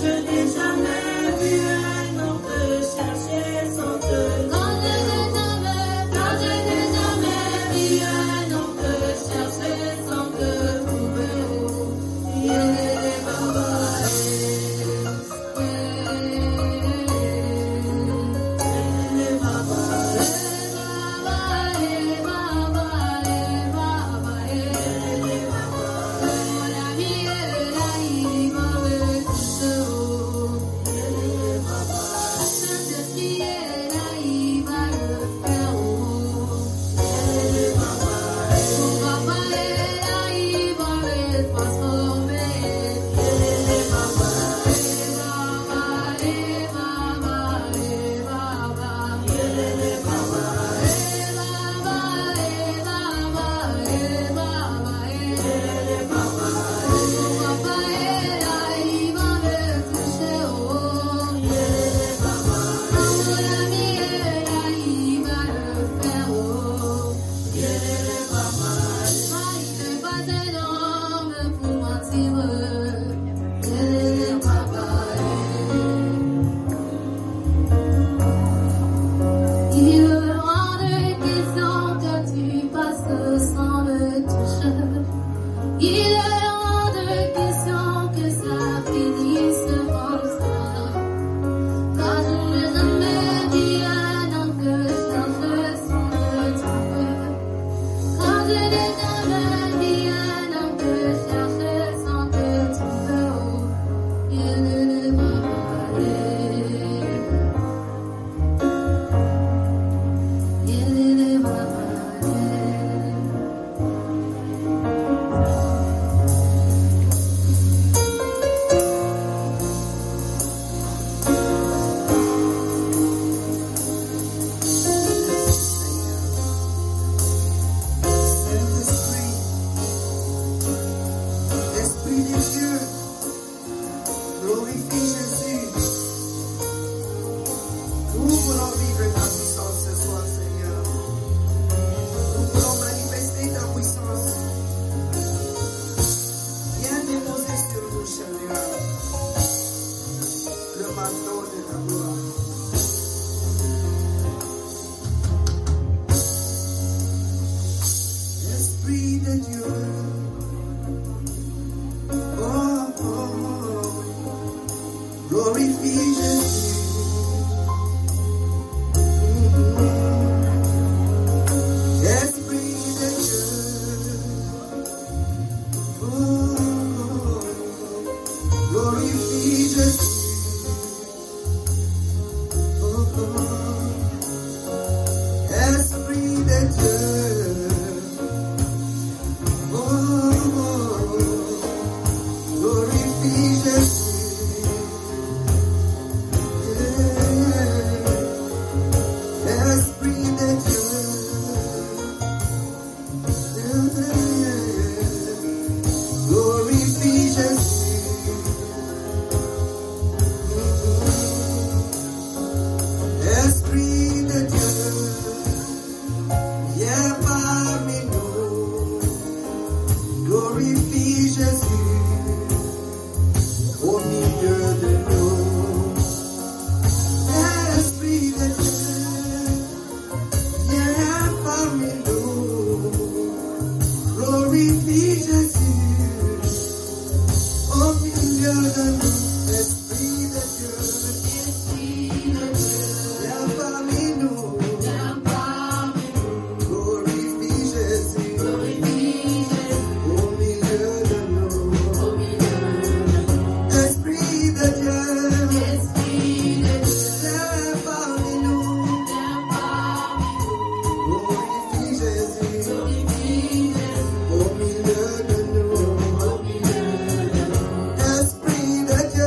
Esprit de Dieu.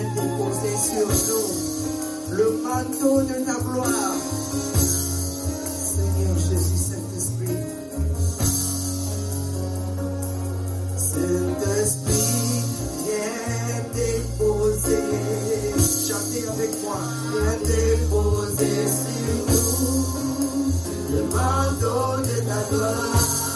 vienne déposer sur nous le manteau de ta gloire. Seigneur Jésus, Saint-Esprit. Saint-Esprit, viens déposer. Chantez avec moi. Viens déposer sur nous le manteau de ta gloire.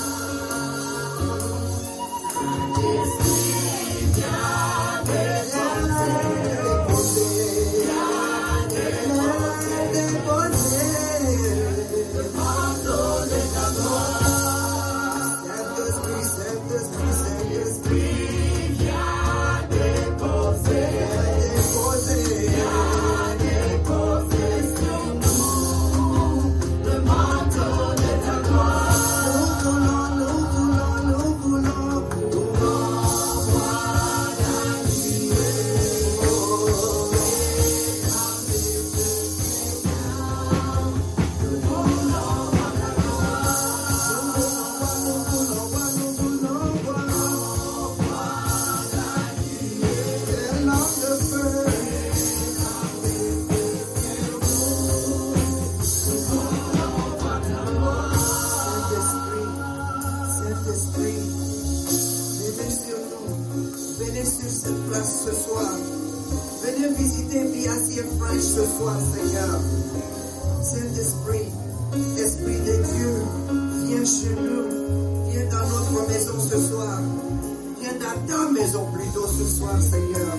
Ce soir, Seigneur, Saint-Esprit, Esprit de Dieu, viens chez nous, viens dans notre maison ce soir, viens dans ta maison plutôt ce soir, Seigneur.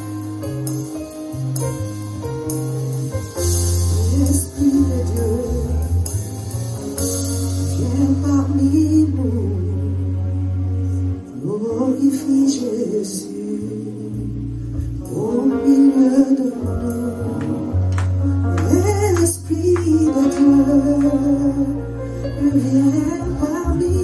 Esprit de Dieu, viens parmi nous, glorifie Jésus, au milieu de nous. Esprit de Dieu, viens parmi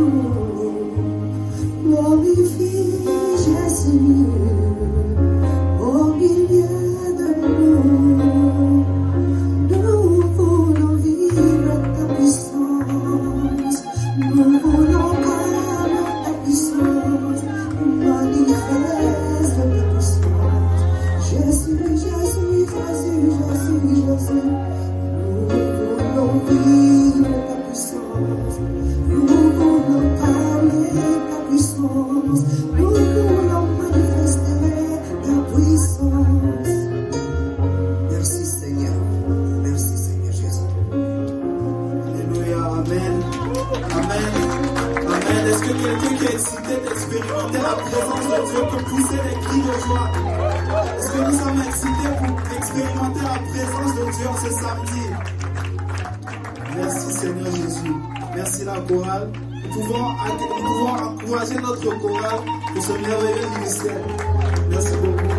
nous, glorifie Jésus, au milieu de nous. Nous voulons vivre ta puissance, nous voulons voir ta puissance, manifeste ta puissance. Jésus, Jésus, Jésus, Jésus, Jésus. Nous voulons vivre ta puissance, nous voulons parler ta puissance, nous voulons manifester ta puissance. Merci Seigneur Jésus. Alléluia, Amen, Amen, Amen. Est-ce que quelqu'un qui est excité d'expérimenter la présence de Dieu peut pousser les cris de joie? Est-ce que nous sommes excités pour expérimenter la présence de Dieu ce samedi? Merci Seigneur Jésus. Merci la chorale. Nous pouvons encourager notre chorale pour ce merveilleux ministère. Merci beaucoup.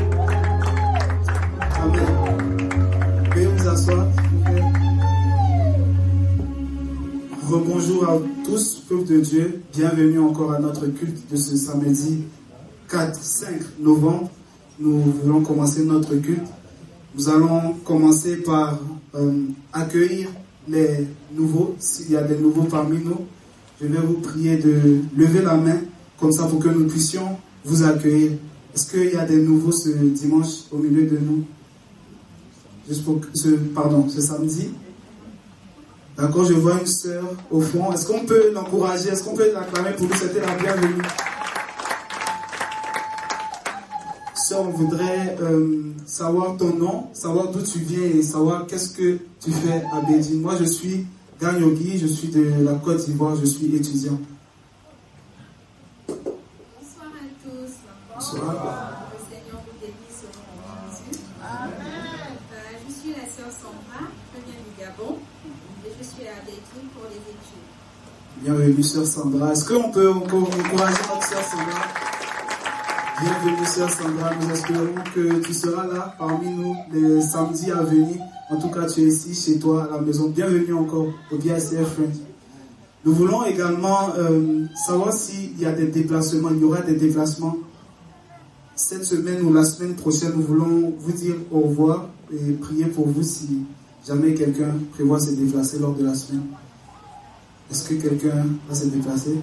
Amen. Veuillez vous asseoir. Rebonjour à tous, peuple de Dieu. Bienvenue encore à notre culte de ce samedi 5 novembre. Nous voulons commencer notre culte. Nous allons commencer par accueillir les nouveaux. S'il y a des nouveaux parmi nous, je vais vous prier de lever la main, comme ça pour que nous puissions vous accueillir. Est-ce qu'il y a des nouveaux ce dimanche au milieu de nous? Juste pour ce samedi. D'accord, je vois une sœur au fond. Est-ce qu'on peut l'encourager? Est-ce qu'on peut l'acclamer pour lui souhaiter la bienvenue? Sœur, on voudrait savoir ton nom, savoir d'où tu viens et savoir qu'est-ce que tu fais à Bédine. Moi, je suis Ganyogi, je suis de la Côte d'Ivoire, je suis étudiant. Bonsoir à tous. Bonsoir. Le Seigneur vous bénisse au nom de Jésus. Amen. Je suis la sœur Sandra, je viens du Gabon et je suis à Bédine pour les études. Bienvenue, sœur Sandra. Est-ce qu'on peut encourager notre sœur Sandra? Bienvenue, sœur Sandra. Nous espérons que tu seras là parmi nous les samedis à venir. En tout cas, tu es ici, chez toi, à la maison. Bienvenue encore au BICF Friends. Nous voulons également savoir s'il y a des déplacements. Il y aura des déplacements cette semaine ou la semaine prochaine. Nous voulons vous dire au revoir et prier pour vous si jamais quelqu'un prévoit se déplacer lors de la semaine. Est-ce que quelqu'un va se déplacer?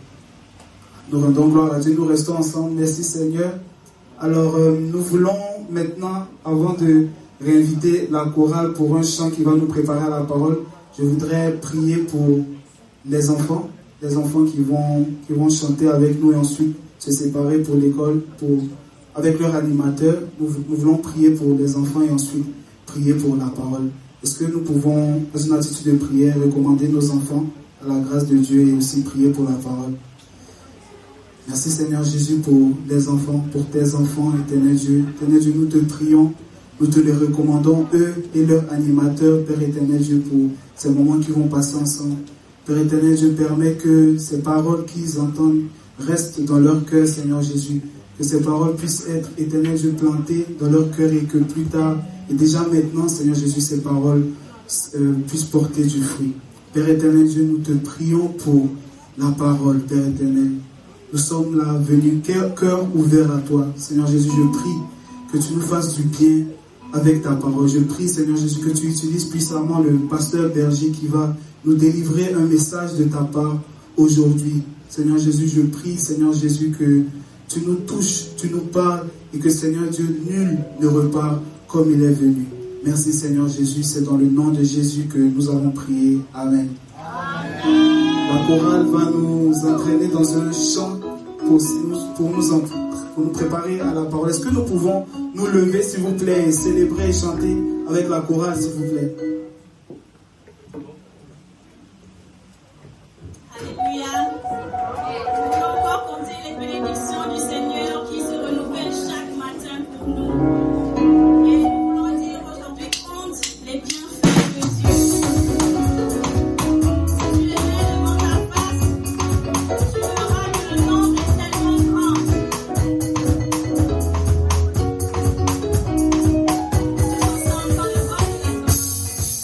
Nous rendons gloire à Dieu, nous restons ensemble. Merci Seigneur. Alors, nous voulons maintenant, avant de réinviter la chorale pour un chant qui va nous préparer à la parole, je voudrais prier pour les enfants qui vont chanter avec nous et ensuite se séparer pour l'école, avec leur animateur. Nous voulons prier pour les enfants et ensuite prier pour la parole. Est-ce que nous pouvons, dans une attitude de prière, recommander nos enfants à la grâce de Dieu et aussi prier pour la parole? Merci Seigneur Jésus pour les enfants, pour tes enfants, éternel Dieu. Éternel Dieu, nous te prions, nous te les recommandons, eux et leurs animateurs, Père éternel Dieu, pour ces moments qu'ils vont passer ensemble. Père éternel Dieu, permet que ces paroles qu'ils entendent restent dans leur cœur, Seigneur Jésus. Que ces paroles puissent être, éternel Dieu, plantées dans leur cœur et que plus tard, et déjà maintenant, Seigneur Jésus, ces paroles puissent porter du fruit. Père éternel Dieu, nous te prions pour la parole, Père éternel. Nous sommes là venus, cœur ouvert à toi. Seigneur Jésus, je prie que tu nous fasses du bien avec ta parole. Je prie, Seigneur Jésus, que tu utilises puissamment le pasteur berger qui va nous délivrer un message de ta part aujourd'hui. Seigneur Jésus, je prie, Seigneur Jésus, que tu nous touches, tu nous parles et que, Seigneur Dieu, nul ne repart comme il est venu. Merci, Seigneur Jésus. C'est dans le nom de Jésus que nous avons prié. Amen. Amen. La chorale va nous entraîner dans un chant pour nous préparer à la parole. Est-ce que nous pouvons nous lever, s'il vous plaît, et célébrer et chanter avec la chorale, s'il vous plaît? Alléluia. Nous pouvons encore compter les bénédictions du Seigneur qui se renouvellent chaque matin pour nous. Et nous voulons dire aujourd'hui, compte les bienfaits de Dieu. Si tu les mets devant ta face, tu verras que le nombre est tellement grand. Tous ensemble dans le voix de la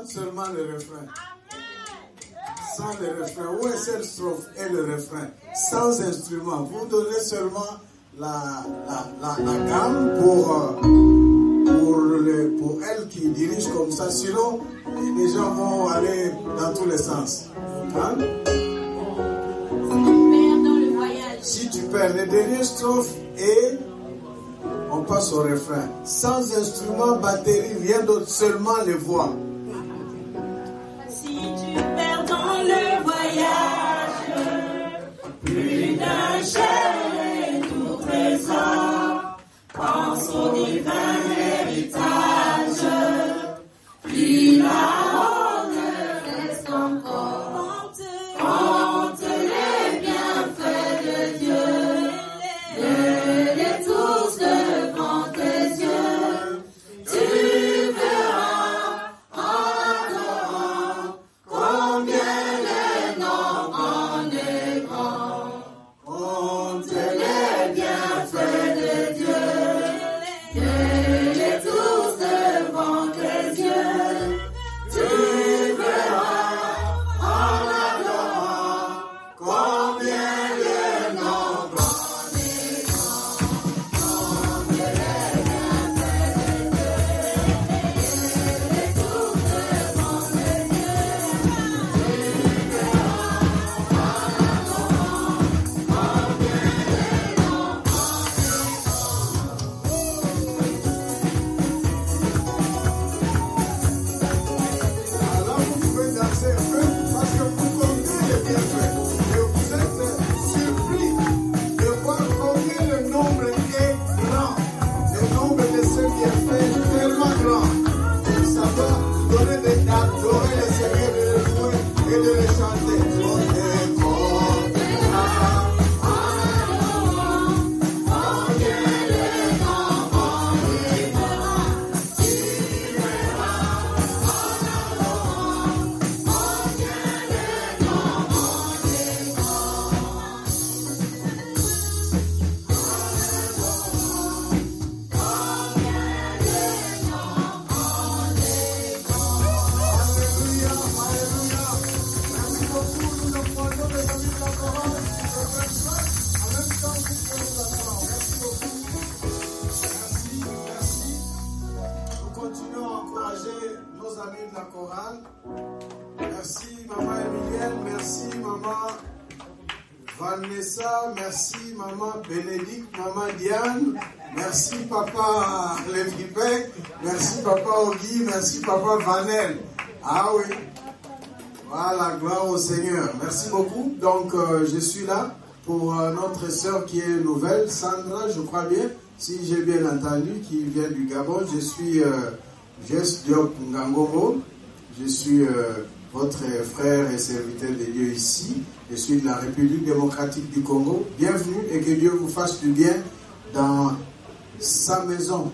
chante seulement le refrain. Sans le refrain. Où est cette strophe et le refrain? Sans instrument. Vous donnez seulement la gamme pour elle qui dirige comme ça. Sinon, les gens vont aller dans tous les sens. Hein? Si tu perds les dernières strophes et on passe au refrain. Sans instrument, batterie, rien d'autre, seulement les voix. Si tu perds dans le voyage, plus d'un cher et tout trésor, pense au divin héritage, puis là-haut reste encore. Compte les bienfaits de Dieu, les tous devant tes yeux, tu verras en adorant combien les noms en est grand. Compte les bienfaits de Dieu, les tous devant tes yeux, tu verras en adorant combien les noms en est grand. Compte les bienfaits de Dieu, les tous devant tes yeux, tu verras en adorant combien les noms en Alors vous pouvez danser un peu parce que vous comptez les bienfaits. Et vous êtes surpris de voir combien le nombre est grand. Le nombre de ces bienfaits est tellement grand. Et ça doit donner d'adorer le Seigneur, de le louer et de le chanter. Alléluia, alléluia. Merci beaucoup. Nous demandons les amis de la parole. En même temps, vous pouvez nous asseoir. Merci beaucoup. Merci. Nous continuons à encourager nos amis de la chorale. Merci, maman Emilienne. Merci, maman Vanessa. Merci, maman Bénédicte. Maman Diane. Merci, papa Lévipec. Merci, papa Ogui. Merci, papa Vanel. Ah oui. Voilà, gloire au Seigneur. Merci beaucoup. Donc, je suis là pour notre sœur qui est nouvelle, Sandra, je crois bien, si j'ai bien entendu, qui vient du Gabon. Je suis Jess Diop Ngangomo. Je suis votre frère et serviteur de Dieu ici. Je suis de la République démocratique du Congo. Bienvenue et que Dieu vous fasse du bien dans sa maison.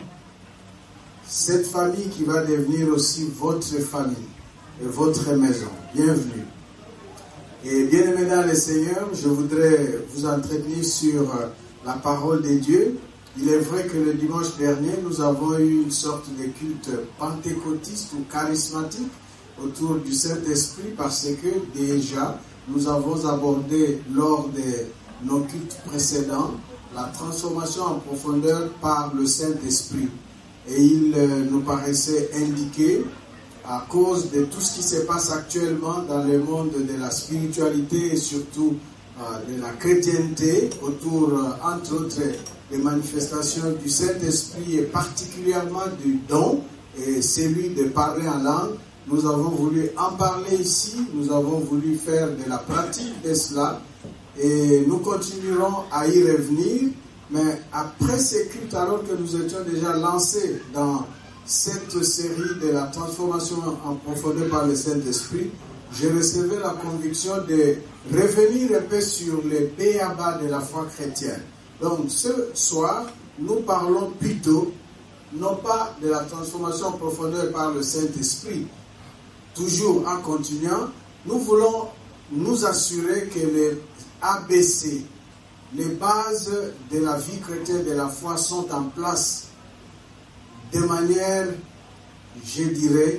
Cette famille qui va devenir aussi votre famille et votre maison. Bienvenue. Et bien-aimés dans le Seigneur, je voudrais vous entretenir sur la parole de Dieu. Il est vrai que le dimanche dernier, nous avons eu une sorte de culte pentecôtiste ou charismatique autour du Saint-Esprit parce que déjà, nous avons abordé lors de nos cultes précédents la transformation en profondeur par le Saint-Esprit. Et il nous paraissait indiqué, à cause de tout ce qui se passe actuellement dans le monde de la spiritualité et surtout de la chrétienté, autour, entre autres, des manifestations du Saint-Esprit et particulièrement du don, et celui de parler en langue. Nous avons voulu en parler ici, nous avons voulu faire de la pratique de cela, et nous continuerons à y revenir. Mais après ces cultes, alors que nous étions déjà lancés dans cette série de la transformation en profondeur par le Saint-Esprit, j'ai recevais la conviction de revenir un peu sur les b.a.-ba de la foi chrétienne. Donc ce soir, nous parlons plutôt, non pas de la transformation en profondeur par le Saint-Esprit, toujours en continuant, nous voulons nous assurer que les ABC, les bases de la vie chrétienne, de la foi, sont en place de manière, je dirais,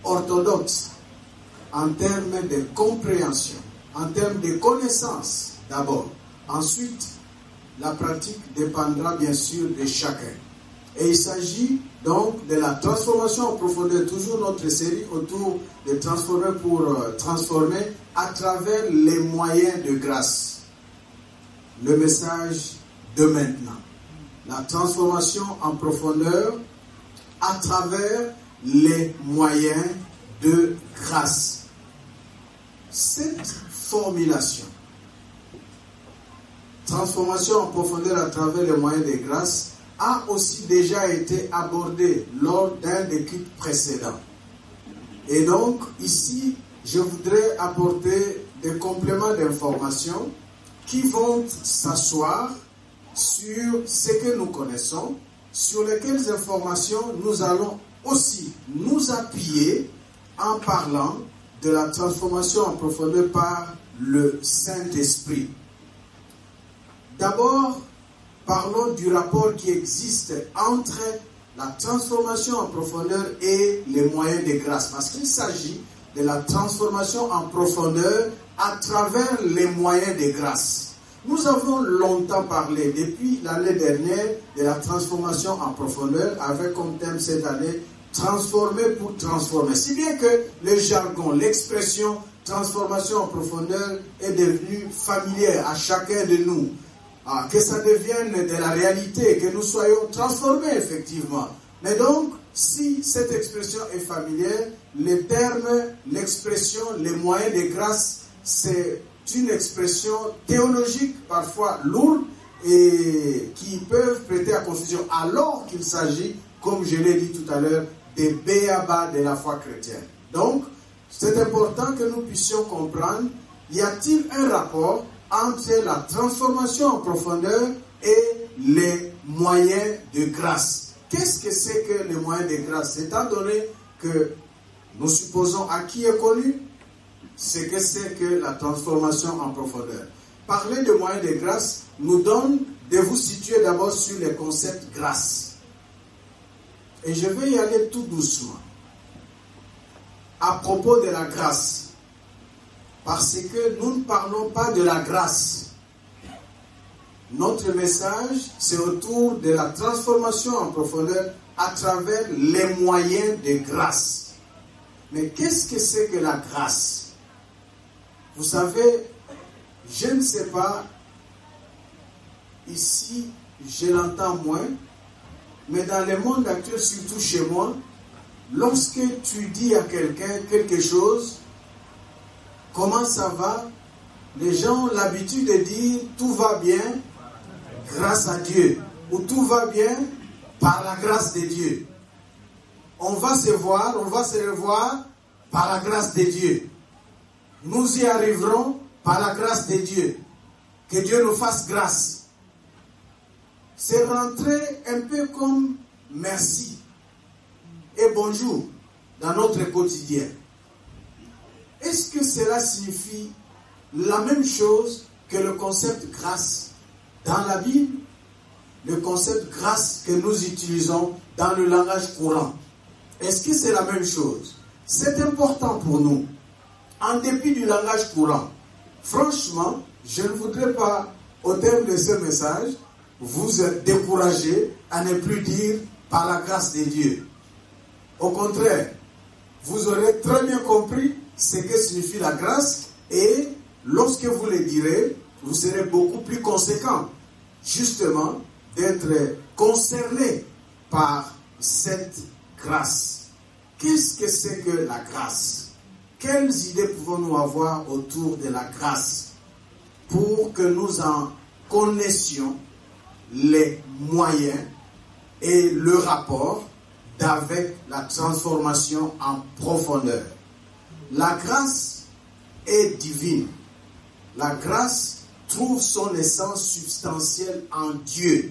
orthodoxe en termes de compréhension, en termes de connaissance d'abord. Ensuite, la pratique dépendra bien sûr de chacun. Et il s'agit donc de la transformation en profondeur, toujours notre série autour de transformer pour transformer à travers les moyens de grâce. Le message de maintenant. La transformation en profondeur à travers les moyens de grâce. Cette formulation, transformation en profondeur à travers les moyens de grâce, a aussi déjà été abordée lors d'un des cultes précédents. Et donc, ici, je voudrais apporter des compléments d'information qui vont s'asseoir sur ce que nous connaissons, sur lesquelles informations nous allons aussi nous appuyer en parlant de la transformation en profondeur par le Saint-Esprit. D'abord, parlons du rapport qui existe entre la transformation en profondeur et les moyens de grâce, parce qu'il s'agit de la transformation en profondeur à travers les moyens de grâce. Nous avons longtemps parlé, depuis l'année dernière, de la transformation en profondeur, avec comme thème cette année, transformer pour transformer. Si bien que le jargon, l'expression transformation en profondeur est devenue familière à chacun de nous. Que ça devienne de la réalité, que nous soyons transformés effectivement. Mais donc, si cette expression est familière, les termes, l'expression, les moyens de grâce, c'est une expression théologique parfois lourde et qui peuvent prêter à confusion, alors qu'il s'agit, comme je l'ai dit tout à l'heure, des b.a.-ba de la foi chrétienne. Donc, c'est important que nous puissions comprendre, y a-t-il un rapport entre la transformation en profondeur et les moyens de grâce? Qu'est-ce que c'est que les moyens de grâce? Étant donné que nous supposons à qui est connu ce que c'est que la transformation en profondeur. Parler de moyens de grâce nous donne de vous situer d'abord sur les concepts grâce. Et je vais y aller tout doucement. À propos de la grâce, parce que nous ne parlons pas de la grâce. Notre message, c'est autour de la transformation en profondeur à travers les moyens de grâce. Mais qu'est-ce que c'est que la grâce? Vous savez, je ne sais pas, ici, je l'entends moins, mais dans le monde actuel, surtout chez moi, lorsque tu dis à quelqu'un quelque chose, comment ça va? Les gens ont l'habitude de dire tout va bien grâce à Dieu, ou tout va bien par la grâce de Dieu. On va se voir, on va se revoir par la grâce de Dieu. Nous y arriverons par la grâce de Dieu. Que Dieu nous fasse grâce. C'est rentrer un peu comme merci et bonjour dans notre quotidien. Est-ce que cela signifie la même chose que le concept grâce dans la Bible? Le concept grâce que nous utilisons dans le langage courant. Est-ce que c'est la même chose? C'est important pour nous. En dépit du langage courant, franchement, je ne voudrais pas, au terme de ce message, vous décourager à ne plus dire par la grâce de Dieu. Au contraire, vous aurez très bien compris ce que signifie la grâce et lorsque vous le direz, vous serez beaucoup plus conséquent, justement, d'être concerné par cette grâce. Qu'est-ce que c'est que la grâce? Quelles idées pouvons-nous avoir autour de la grâce pour que nous en connaissions les moyens et le rapport avec la transformation en profondeur? La grâce est divine. La grâce trouve son essence substantielle en Dieu.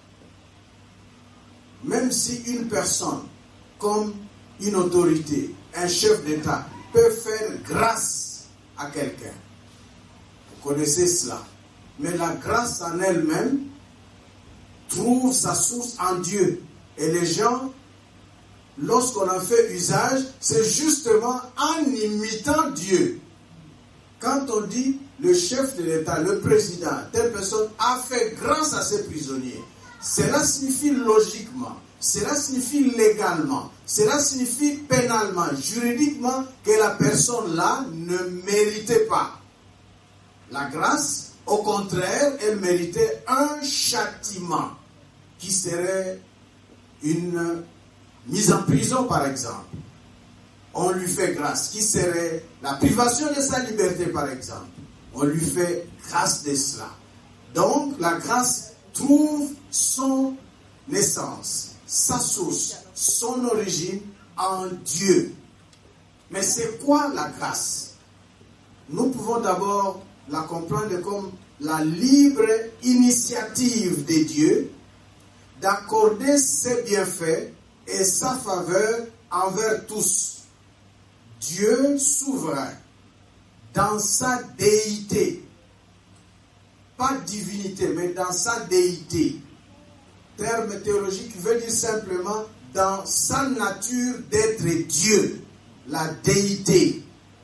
Même si une personne, comme une autorité, un chef d'État, peut faire grâce à quelqu'un. Vous connaissez cela. Mais la grâce en elle-même trouve sa source en Dieu. Et les gens lorsqu'on en fait usage, c'est justement en imitant Dieu. Quand on dit le chef de l'État, le président, telle personne a fait grâce à ses prisonniers, cela signifie logiquement, cela signifie légalement, cela signifie pénalement, juridiquement, que la personne-là ne méritait pas la grâce. Au contraire, elle méritait un châtiment qui serait une mise en prison, par exemple. On lui fait grâce, qui serait la privation de sa liberté, par exemple. On lui fait grâce de cela. Donc, la grâce trouve son essence, sa source, son origine en Dieu. Mais c'est quoi la grâce? Nous pouvons d'abord la comprendre comme la libre initiative de Dieu d'accorder ses bienfaits et sa faveur envers tous. Dieu souverain, dans sa déité, pas divinité, mais dans sa déité. Terme théologique qui veut dire simplement dans sa nature d'être Dieu, la déité.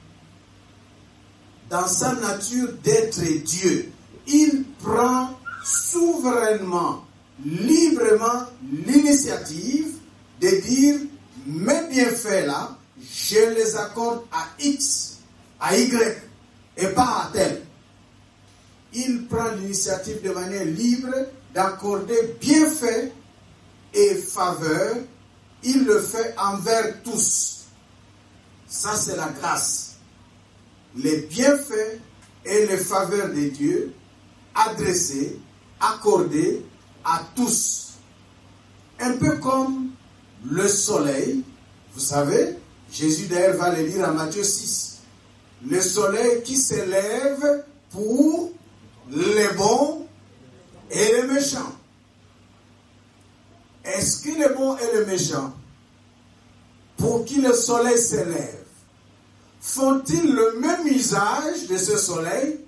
Dans sa nature d'être Dieu, il prend souverainement, librement l'initiative de dire mes bienfaits là, je les accorde à X, à Y et pas à tel. Il prend l'initiative de manière libre d'accorder bienfaits et faveurs. Il le fait envers tous. Ça c'est la grâce. Les bienfaits et les faveurs de Dieu adressés, accordés à tous. Un peu comme le soleil, vous savez, Jésus d'ailleurs va le dire en Matthieu 6. Le soleil qui s'élève pour les bons et les méchants. Est-ce que les bons et les méchants, pour qui le soleil s'élève, font-ils le même usage de ce soleil?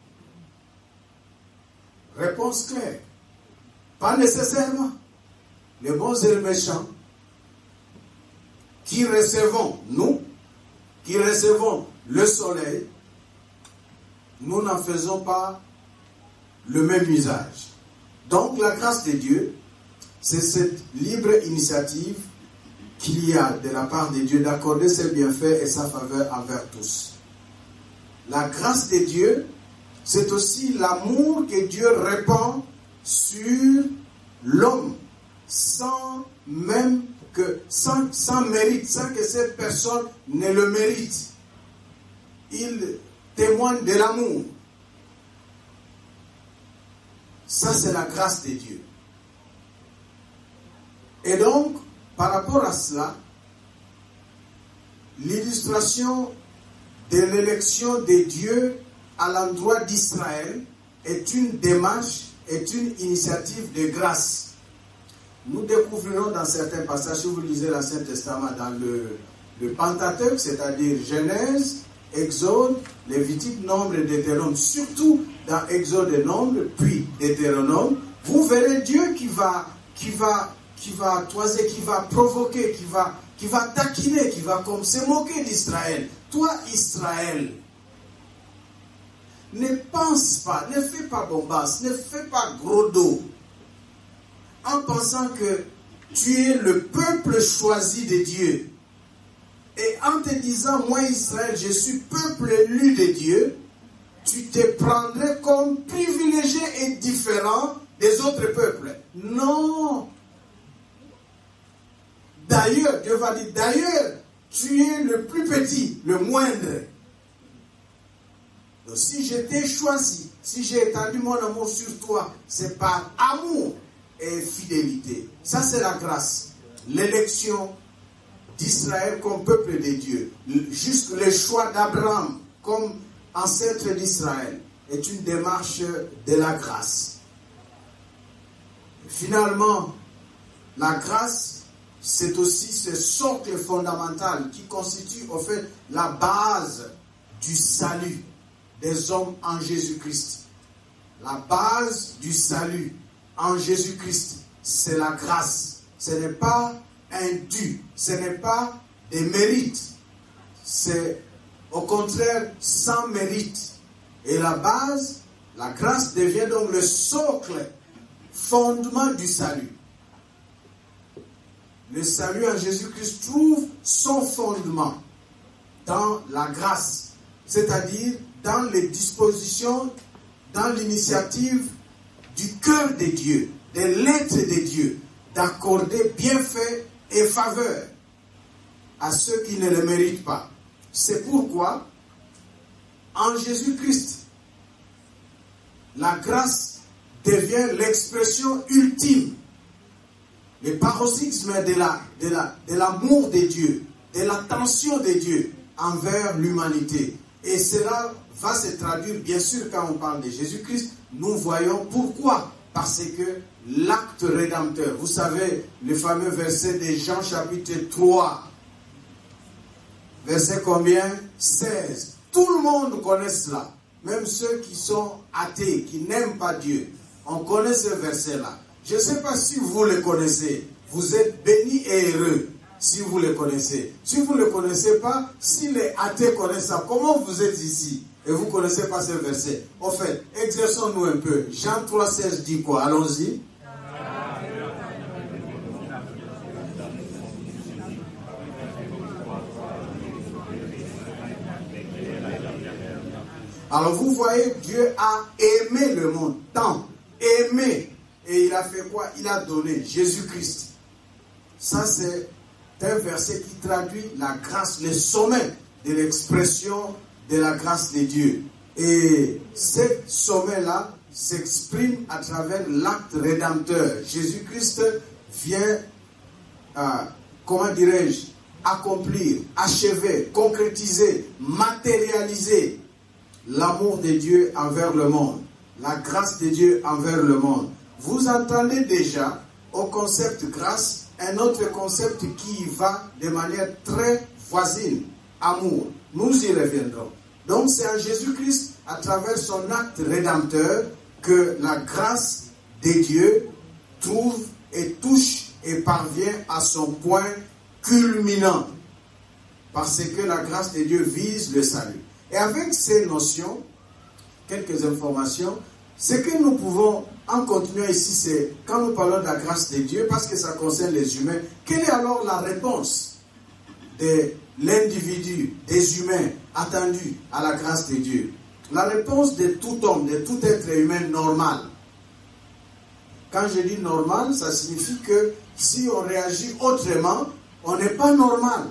Réponse claire. Pas nécessairement. Les bons et les méchants, qui recevons, nous, qui recevons le soleil, nous n'en faisons pas le même usage. Donc la grâce de Dieu, c'est cette libre initiative qu'il y a de la part de Dieu d'accorder ses bienfaits et sa faveur envers tous. La grâce de Dieu, c'est aussi l'amour que Dieu répand sur l'homme, sans mérite, sans que cette personne ne le mérite. Il témoigne de l'amour. Ça, c'est la grâce de Dieu. Et donc, par rapport à cela, l'illustration de l'élection de Dieu à l'endroit d'Israël est une démarche, est une initiative de grâce. Nous découvrirons dans certains passages, si vous lisez l'Ancien Testament, dans le Pentateuque, c'est-à-dire Genèse, Exode, Lévitique, Nombre et Deutéronome, surtout dans Exode et Nombre, puis Deutéronome, vous verrez Dieu qui va toiser, qui va provoquer, qui va taquiner, qui va comme se moquer d'Israël. Toi, Israël, ne pense pas, ne fais pas bombasse, ne fais pas gros dos, en pensant que tu es le peuple choisi de Dieu. Et en te disant, moi Israël, je suis peuple élu de Dieu, tu te prendrais comme privilégié et différent des autres peuples. Non. D'ailleurs, Dieu va dire, d'ailleurs, tu es le plus petit, le moindre. Donc si je t'ai choisi, si j'ai étendu mon amour sur toi, c'est par amour et fidélité. Ça, c'est la grâce. L'élection d'Israël comme peuple de Dieu, jusque le choix d'Abraham comme ancêtre d'Israël, est une démarche de la grâce. Finalement, la grâce, c'est aussi ce socle fondamental qui constitue au fait la base du salut des hommes en Jésus-Christ. La base du salut en Jésus-Christ, c'est la grâce. Ce n'est pas indu. Ce n'est pas des mérites. C'est au contraire sans mérite. Et la base, la grâce devient donc le socle, fondement du salut. Le salut en Jésus-Christ trouve son fondement dans la grâce, c'est-à-dire dans les dispositions, dans l'initiative du cœur de Dieu, de l'être de Dieu, d'accorder bienfaits et faveurs à ceux qui ne le méritent pas. C'est pourquoi, en Jésus-Christ, la grâce devient l'expression ultime, le paroxysme de l'amour de Dieu, de l'attention de Dieu envers l'humanité. Et cela va se traduire, bien sûr, quand on parle de Jésus-Christ, nous voyons pourquoi. Parce que l'acte rédempteur, vous savez, le fameux verset de Jean chapitre 3, verset combien? 16. Tout le monde connaît cela, même ceux qui sont athées, qui n'aiment pas Dieu. On connaît ce verset-là. Je ne sais pas si vous le connaissez. Vous êtes bénis et heureux si vous le connaissez. Si vous ne le connaissez pas, si les athées connaissent ça, comment vous êtes ici et vous ne connaissez pas ce verset? En fait, exerçons-nous un peu. Jean 3, 16 dit quoi? Allons-y. Alors vous voyez, Dieu a aimé le monde, tant aimé. Et il a fait quoi? Il a donné Jésus-Christ. Ça, c'est un verset qui traduit la grâce, le sommet de l'expression de la grâce de Dieu. Et ce sommet-là s'exprime à travers l'acte rédempteur. Jésus-Christ vient, comment dirais-je, accomplir, achever, concrétiser, matérialiser l'amour de Dieu envers le monde, la grâce de Dieu envers le monde. Vous entendez déjà au concept grâce un autre concept qui va de manière très voisine, amour. Nous y reviendrons. Donc c'est en Jésus-Christ, à travers son acte rédempteur, que la grâce de Dieu trouve et touche et parvient à son point culminant. Parce que la grâce de Dieu vise le salut. Et avec ces notions, quelques informations, ce que nous pouvons, en continuant ici, c'est quand nous parlons de la grâce de Dieu, parce que ça concerne les humains, quelle est alors la réponse de l'individu, des humains attendus à la grâce de Dieu? La réponse de tout homme, de tout être humain normal. Quand je dis normal, ça signifie que si on réagit autrement, on n'est pas normal.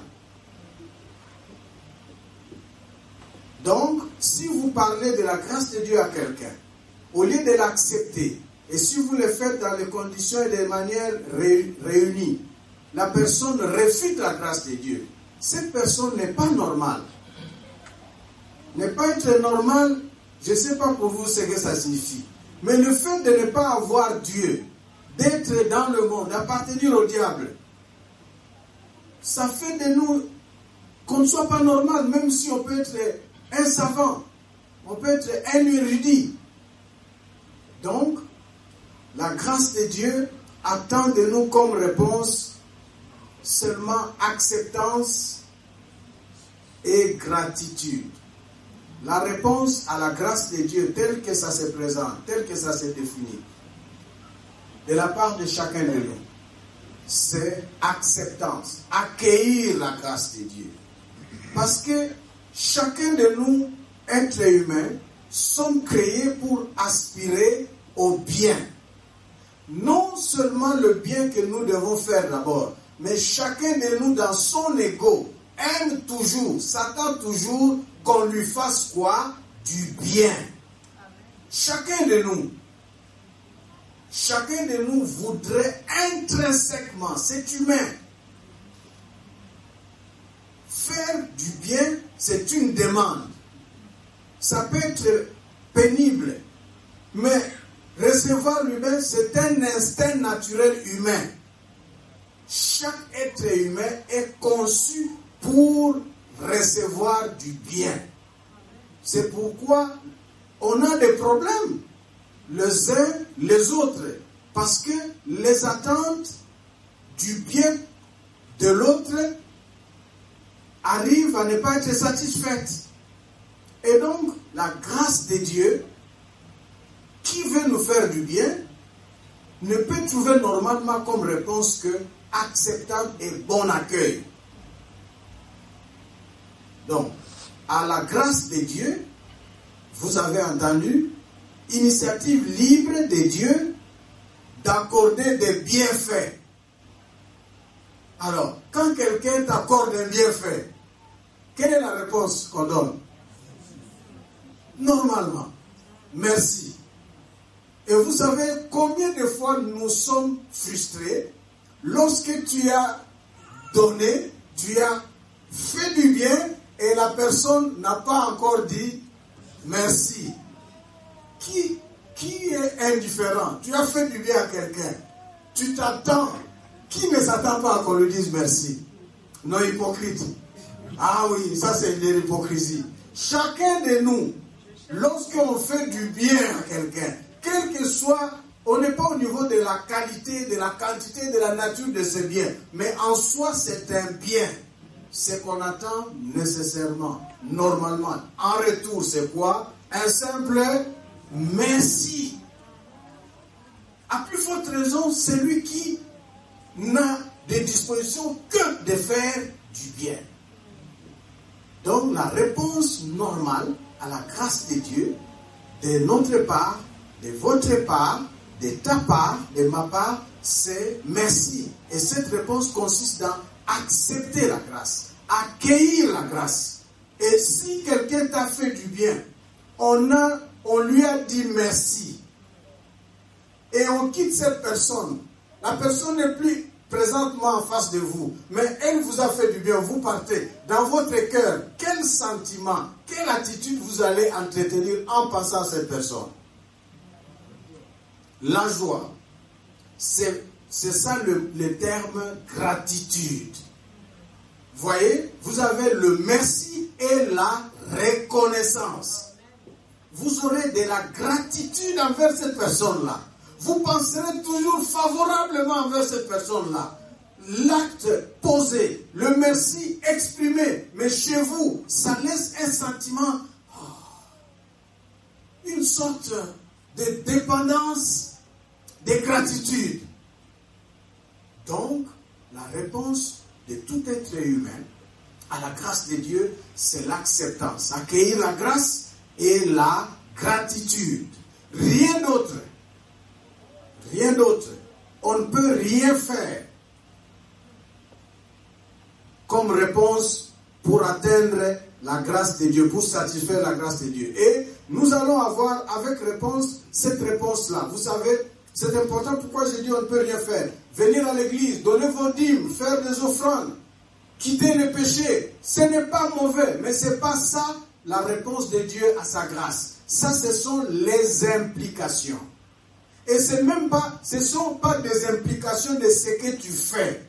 Donc, si vous parlez de la grâce de Dieu à quelqu'un, au lieu de l'accepter, et si vous le faites dans les conditions et de manière réunies, la personne refuse la grâce de Dieu. Cette personne n'est pas normale. Ne pas être normal, je ne sais pas pour vous ce que ça signifie. Mais le fait de ne pas avoir Dieu, d'être dans le monde, d'appartenir au diable, ça fait de nous qu'on ne soit pas normal, même si on peut être un savant, on peut être un érudit. Donc, la grâce de Dieu attend de nous comme réponse seulement acceptance et gratitude. La réponse à la grâce de Dieu telle que ça se présente, telle que ça se définit, de la part de chacun de nous, c'est acceptance, accueillir la grâce de Dieu. Parce que chacun de nous, êtres humains, sommes créés pour aspirer au bien. Non seulement le bien que nous devons faire d'abord, mais chacun de nous dans son ego aime toujours, s'attend toujours qu'on lui fasse quoi? Du bien. Chacun de nous voudrait intrinsèquement, c'est humain. Faire du bien, c'est une demande. Ça peut être pénible, mais recevoir le bien, c'est un instinct naturel humain. Chaque être humain est conçu pour recevoir du bien. C'est pourquoi on a des problèmes, les uns les autres, parce que les attentes du bien de l'autre arrive à ne pas être satisfaite. Et donc, la grâce de Dieu, qui veut nous faire du bien, ne peut trouver normalement comme réponse que acceptable et bon accueil. Donc, à la grâce de Dieu, vous avez entendu, initiative libre de Dieu d'accorder des bienfaits. Alors, quand quelqu'un t'accorde un bienfait, quelle est la réponse qu'on donne? Normalement, merci. Et vous savez combien de fois nous sommes frustrés lorsque tu as donné, tu as fait du bien et la personne n'a pas encore dit merci. Qui est indifférent? Tu as fait du bien à quelqu'un. Tu t'attends. Qui ne s'attend pas à qu'on lui dise merci? Non, hypocrite. Ah oui, ça c'est de l'hypocrisie. Chacun de nous, lorsqu'on fait du bien à quelqu'un, quel que soit, on n'est pas au niveau de la qualité, de la quantité, de la nature de ce bien, mais en soi c'est un bien. Ce qu'on attend nécessairement, normalement, en retour, c'est quoi? Un simple merci. À plus forte raison, celui qui n'a de disposition que de faire du bien. Donc la réponse normale à la grâce de Dieu, de notre part, de votre part, de ta part, de ma part, c'est merci. Et cette réponse consiste dans accepter la grâce, accueillir la grâce. Et si quelqu'un t'a fait du bien, on lui a dit merci. Et on quitte cette personne. La personne n'est plus présentement en face de vous, mais elle vous a fait du bien, vous partez. Dans votre cœur, quel sentiment, quelle attitude vous allez entretenir en pensant à cette personne? La joie. C'est ça le terme gratitude. Voyez, vous avez le merci et la reconnaissance. Vous aurez de la gratitude envers cette personne-là. Vous penserez toujours favorablement envers cette personne-là. L'acte posé, le merci exprimé, mais chez vous, ça laisse un sentiment, une sorte de dépendance, de gratitude. Donc, la réponse de tout être humain à la grâce de Dieu, c'est l'acceptance. Accueillir la grâce et la gratitude. Rien d'autre. Rien d'autre. On ne peut rien faire comme réponse pour atteindre la grâce de Dieu, pour satisfaire la grâce de Dieu. Et nous allons avoir avec réponse cette réponse-là. Vous savez, c'est important pourquoi j'ai dit on ne peut rien faire. Venir à l'église, donner vos dîmes, faire des offrandes, quitter les péchés, ce n'est pas mauvais, mais ce n'est pas ça la réponse de Dieu à sa grâce. Ça, ce sont les implications. Et ce ne sont pas des implications de ce que tu fais.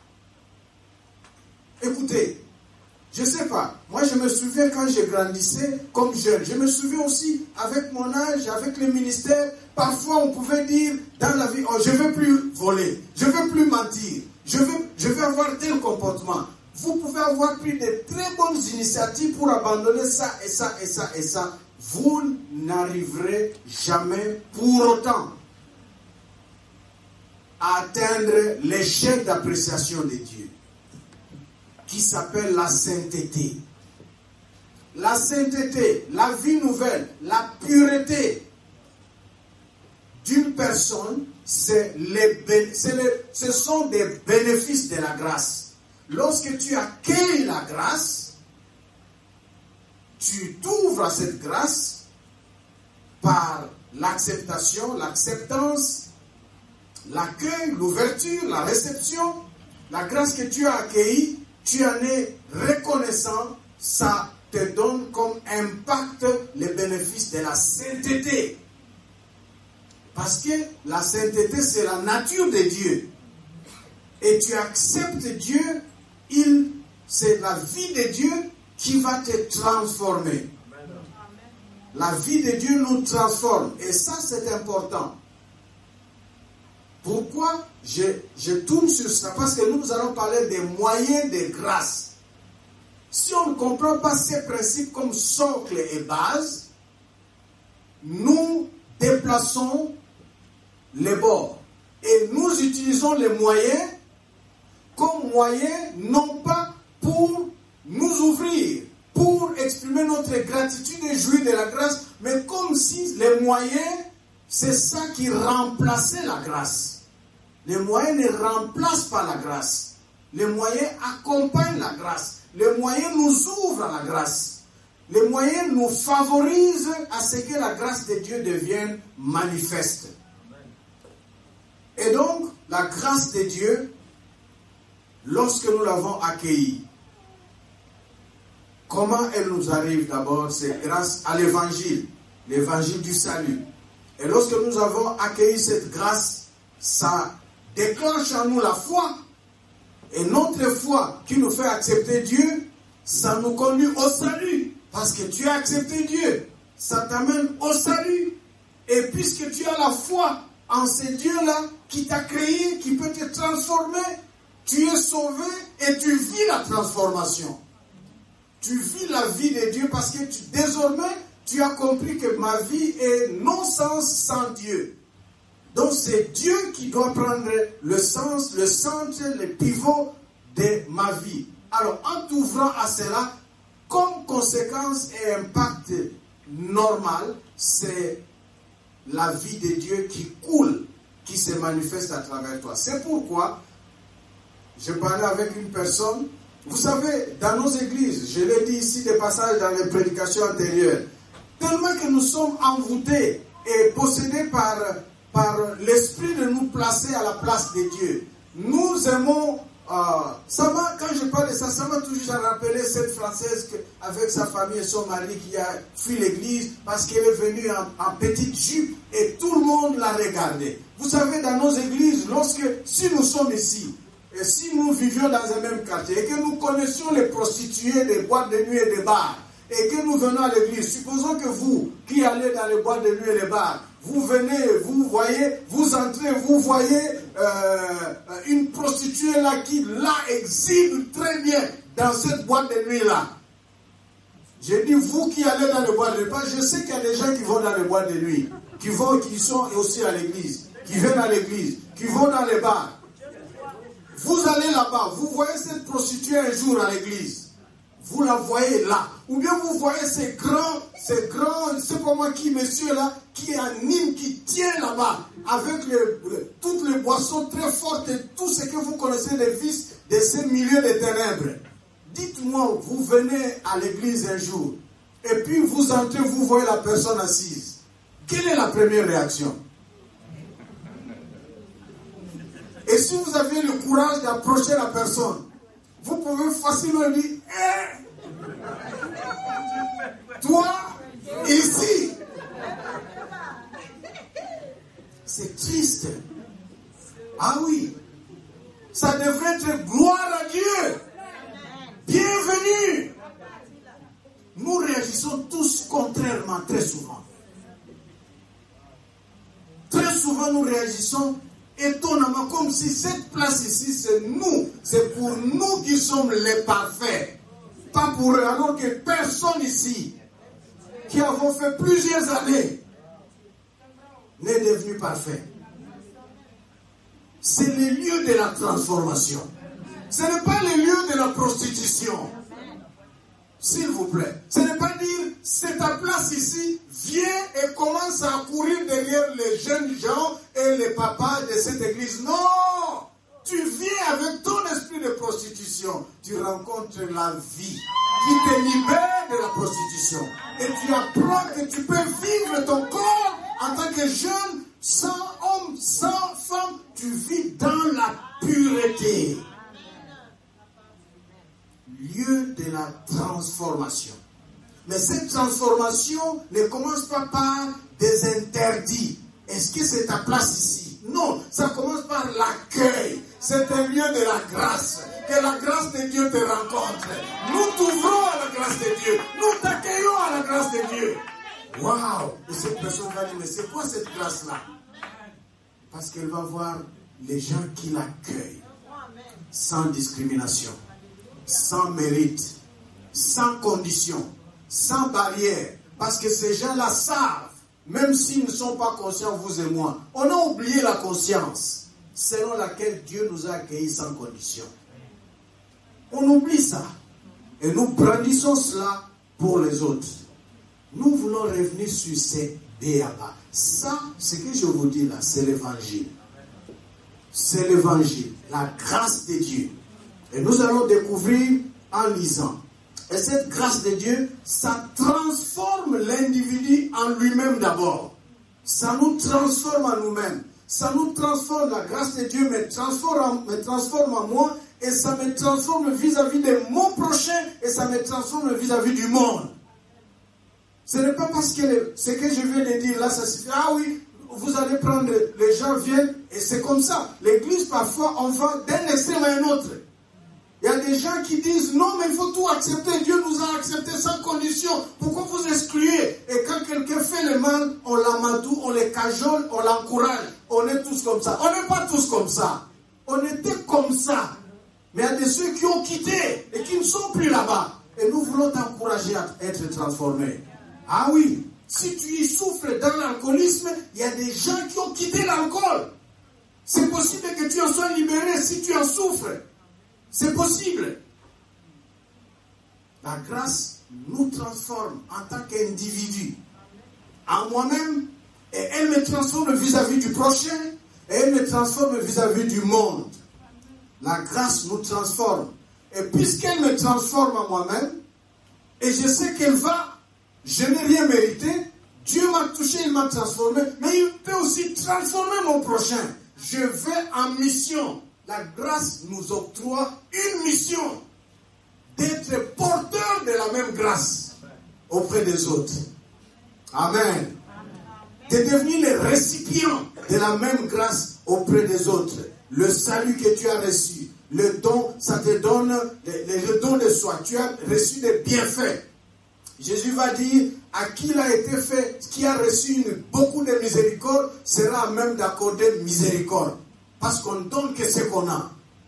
Écoutez, je ne sais pas, moi je me souviens quand je grandissais comme jeune, je me souviens aussi avec mon âge, avec les ministères, parfois on pouvait dire dans la vie, oh, je ne veux plus voler, je ne veux plus mentir, je veux avoir tel comportement. Vous pouvez avoir pris de très bonnes initiatives pour abandonner ça et ça et ça et ça. Vous n'arriverez jamais pour autant à atteindre l'échelle d'appréciation de Dieu, qui s'appelle la sainteté. La sainteté, la vie nouvelle, la pureté d'une personne, ce sont des bénéfices de la grâce. Lorsque tu accueilles la grâce, tu t'ouvres à cette grâce par l'acceptation, l'acceptance, l'accueil, l'ouverture, la réception. La grâce que tu as accueillie, tu en es reconnaissant, ça te donne comme impact les bénéfices de la sainteté. Parce que la sainteté, c'est la nature de Dieu. Et tu acceptes Dieu, c'est la vie de Dieu qui va te transformer. La vie de Dieu nous transforme. Et ça, c'est important. Pourquoi je tourne sur ça? Parce que nous allons parler des moyens de grâce. Si on ne comprend pas ces principes comme socle et base, nous déplaçons les bords. Et nous utilisons les moyens comme moyens non pas pour nous ouvrir, pour exprimer notre gratitude et jouir de la grâce, mais comme si les moyens, c'est ça qui remplaçait la grâce. Les moyens ne remplacent pas la grâce. Les moyens accompagnent la grâce. Les moyens nous ouvrent à la grâce. Les moyens nous favorisent à ce que la grâce de Dieu devienne manifeste. Et donc, la grâce de Dieu, lorsque nous l'avons accueillie, comment elle nous arrive d'abord? C'est grâce à l'évangile du salut. Et lorsque nous avons accueilli cette grâce, ça déclenche en nous la foi. Et notre foi qui nous fait accepter Dieu, ça nous conduit au salut. Parce que tu as accepté Dieu, ça t'amène au salut. Et puisque tu as la foi en ce Dieu-là qui t'a créé, qui peut te transformer, tu es sauvé et tu vis la transformation. Tu vis la vie de Dieu parce que désormais, tu as compris que ma vie est non-sens sans Dieu. Donc c'est Dieu qui doit prendre le sens, le centre, le pivot de ma vie. Alors en t'ouvrant à cela, comme conséquence et impact normal, c'est la vie de Dieu qui coule, qui se manifeste à travers toi. C'est pourquoi je parlais avec une personne. Vous savez, dans nos églises, je l'ai dit ici des passages dans les prédications antérieures, tellement que nous sommes envoûtés et possédés par l'esprit de nous placer à la place de Dieu. Nous aimons, quand je parle de ça, ça m'a toujours rappelé cette Française avec sa famille et son mari qui a fui l'église parce qu'elle est venue en petite jupe et tout le monde l'a regardée. Vous savez, dans nos églises, si nous sommes ici, et si nous vivions dans un même quartier, et que nous connaissions les prostituées des boîtes de nuit et des bars, et que nous venons à l'église, supposons que vous, qui allez dans les boîtes de nuit et les bars, vous venez, vous voyez, vous entrez, vous voyez une prostituée là qui là exhibe très bien dans cette boîte de nuit là. J'ai dit, vous qui allez dans les boîtes de nuit, je sais qu'il y a des gens qui vont dans les boîtes de nuit, qui sont aussi à l'église, qui viennent à l'église, qui vont dans les bars. Vous allez là-bas, vous voyez cette prostituée un jour à l'église. Vous la voyez là. Ou bien vous voyez ces grands, c'est pas moi qui, monsieur là, qui anime, qui tient là-bas, avec toutes les boissons très fortes et tout ce que vous connaissez des vices de ces milieux de ténèbres. Dites-moi, vous venez à l'église un jour, et puis vous entrez, vous voyez la personne assise. Quelle est la première réaction? Et si vous aviez le courage d'approcher la personne, vous pouvez facilement dire, toi, ici. C'est triste. Ah oui. Ça devrait être gloire à Dieu. Bienvenue. Nous réagissons tous contrairement très souvent. Très souvent, nous réagissons étonnamment, comme si cette place ici, c'est pour nous qui sommes les parfaits, pas pour eux, alors que personne ici, qui avons fait plusieurs années, n'est devenu parfait. C'est le lieu de la transformation. Ce n'est pas le lieu de la prostitution. S'il vous plaît. Ce n'est pas dire, c'est ta place ici, viens et commence à courir derrière les jeunes gens et les papas de cette église. Non! Tu viens avec ton esprit de prostitution. Tu rencontres la vie qui te libère de la prostitution. Et tu apprends que tu peux vivre ton corps en tant que jeune, sans homme, sans femme. Tu vis dans la pureté. Lieu de la transformation. Mais cette transformation ne commence pas par des interdits. Est-ce que c'est ta place ici? Non, ça commence par l'accueil. C'est un lieu de la grâce. Que la grâce de Dieu te rencontre. Nous t'ouvrons à la grâce de Dieu. Nous t'accueillons à la grâce de Dieu. Waouh! Et cette personne va dire, mais c'est quoi cette grâce-là? Parce qu'elle va voir les gens qui l'accueillent. Sans discrimination, sans mérite, sans condition, sans barrière. Parce que ces gens-là savent, même s'ils ne sont pas conscients, vous et moi, on a oublié la conscience selon laquelle Dieu nous a accueillis sans condition. On oublie ça. Et nous brandissons cela pour les autres. Nous voulons revenir sur ces béabas. Ça, ce que je vous dis là, c'est l'évangile. C'est l'évangile, la grâce de Dieu. Et nous allons découvrir en lisant. Et cette grâce de Dieu, ça transforme l'individu en lui-même d'abord. Ça nous transforme en nous-mêmes. Ça nous transforme, la grâce de Dieu me transforme en moi, et ça me transforme vis-à-vis de mon prochain, et ça me transforme vis-à-vis du monde. Ce n'est pas parce que ce que je viens de dire là, ça suffit. Ah oui, vous allez prendre, les gens viennent, et c'est comme ça. L'église, parfois, on va d'un extrême à un autre. Il y a des gens qui disent, non, mais il faut tout accepter. Dieu nous a accepté sans condition. Pourquoi vous excluez? Et quand quelqu'un fait le mal, on l'amadoue, on les cajole, on l'encourage. On est tous comme ça. On n'est pas tous comme ça. On était comme ça. Mais il y a de ceux qui ont quitté et qui ne sont plus là-bas. Et nous voulons t'encourager à être transformé. Ah oui, si tu y souffres dans l'alcoolisme, il y a des gens qui ont quitté l'alcool. C'est possible que tu en sois libéré si tu en souffres. C'est possible. La grâce nous transforme en tant qu'individu. En moi-même, et elle me transforme vis-à-vis du prochain, et elle me transforme vis-à-vis du monde. La grâce nous transforme. Et puisqu'elle me transforme en moi-même, et je sais qu'elle va, je n'ai rien mérité, Dieu m'a touché, il m'a transformé, mais il peut aussi transformer mon prochain. Je vais en mission. La grâce nous octroie une mission d'être porteur de la même grâce auprès des autres. Amen. De devenir les récipients de la même grâce auprès des autres. Le salut que tu as reçu, le don, ça te donne le don de soi. Tu as reçu des bienfaits. Jésus va dire, à qui il a été fait, qui a reçu beaucoup de miséricorde, sera même d'accorder miséricorde. Parce qu'on ne donne que ce qu'on a.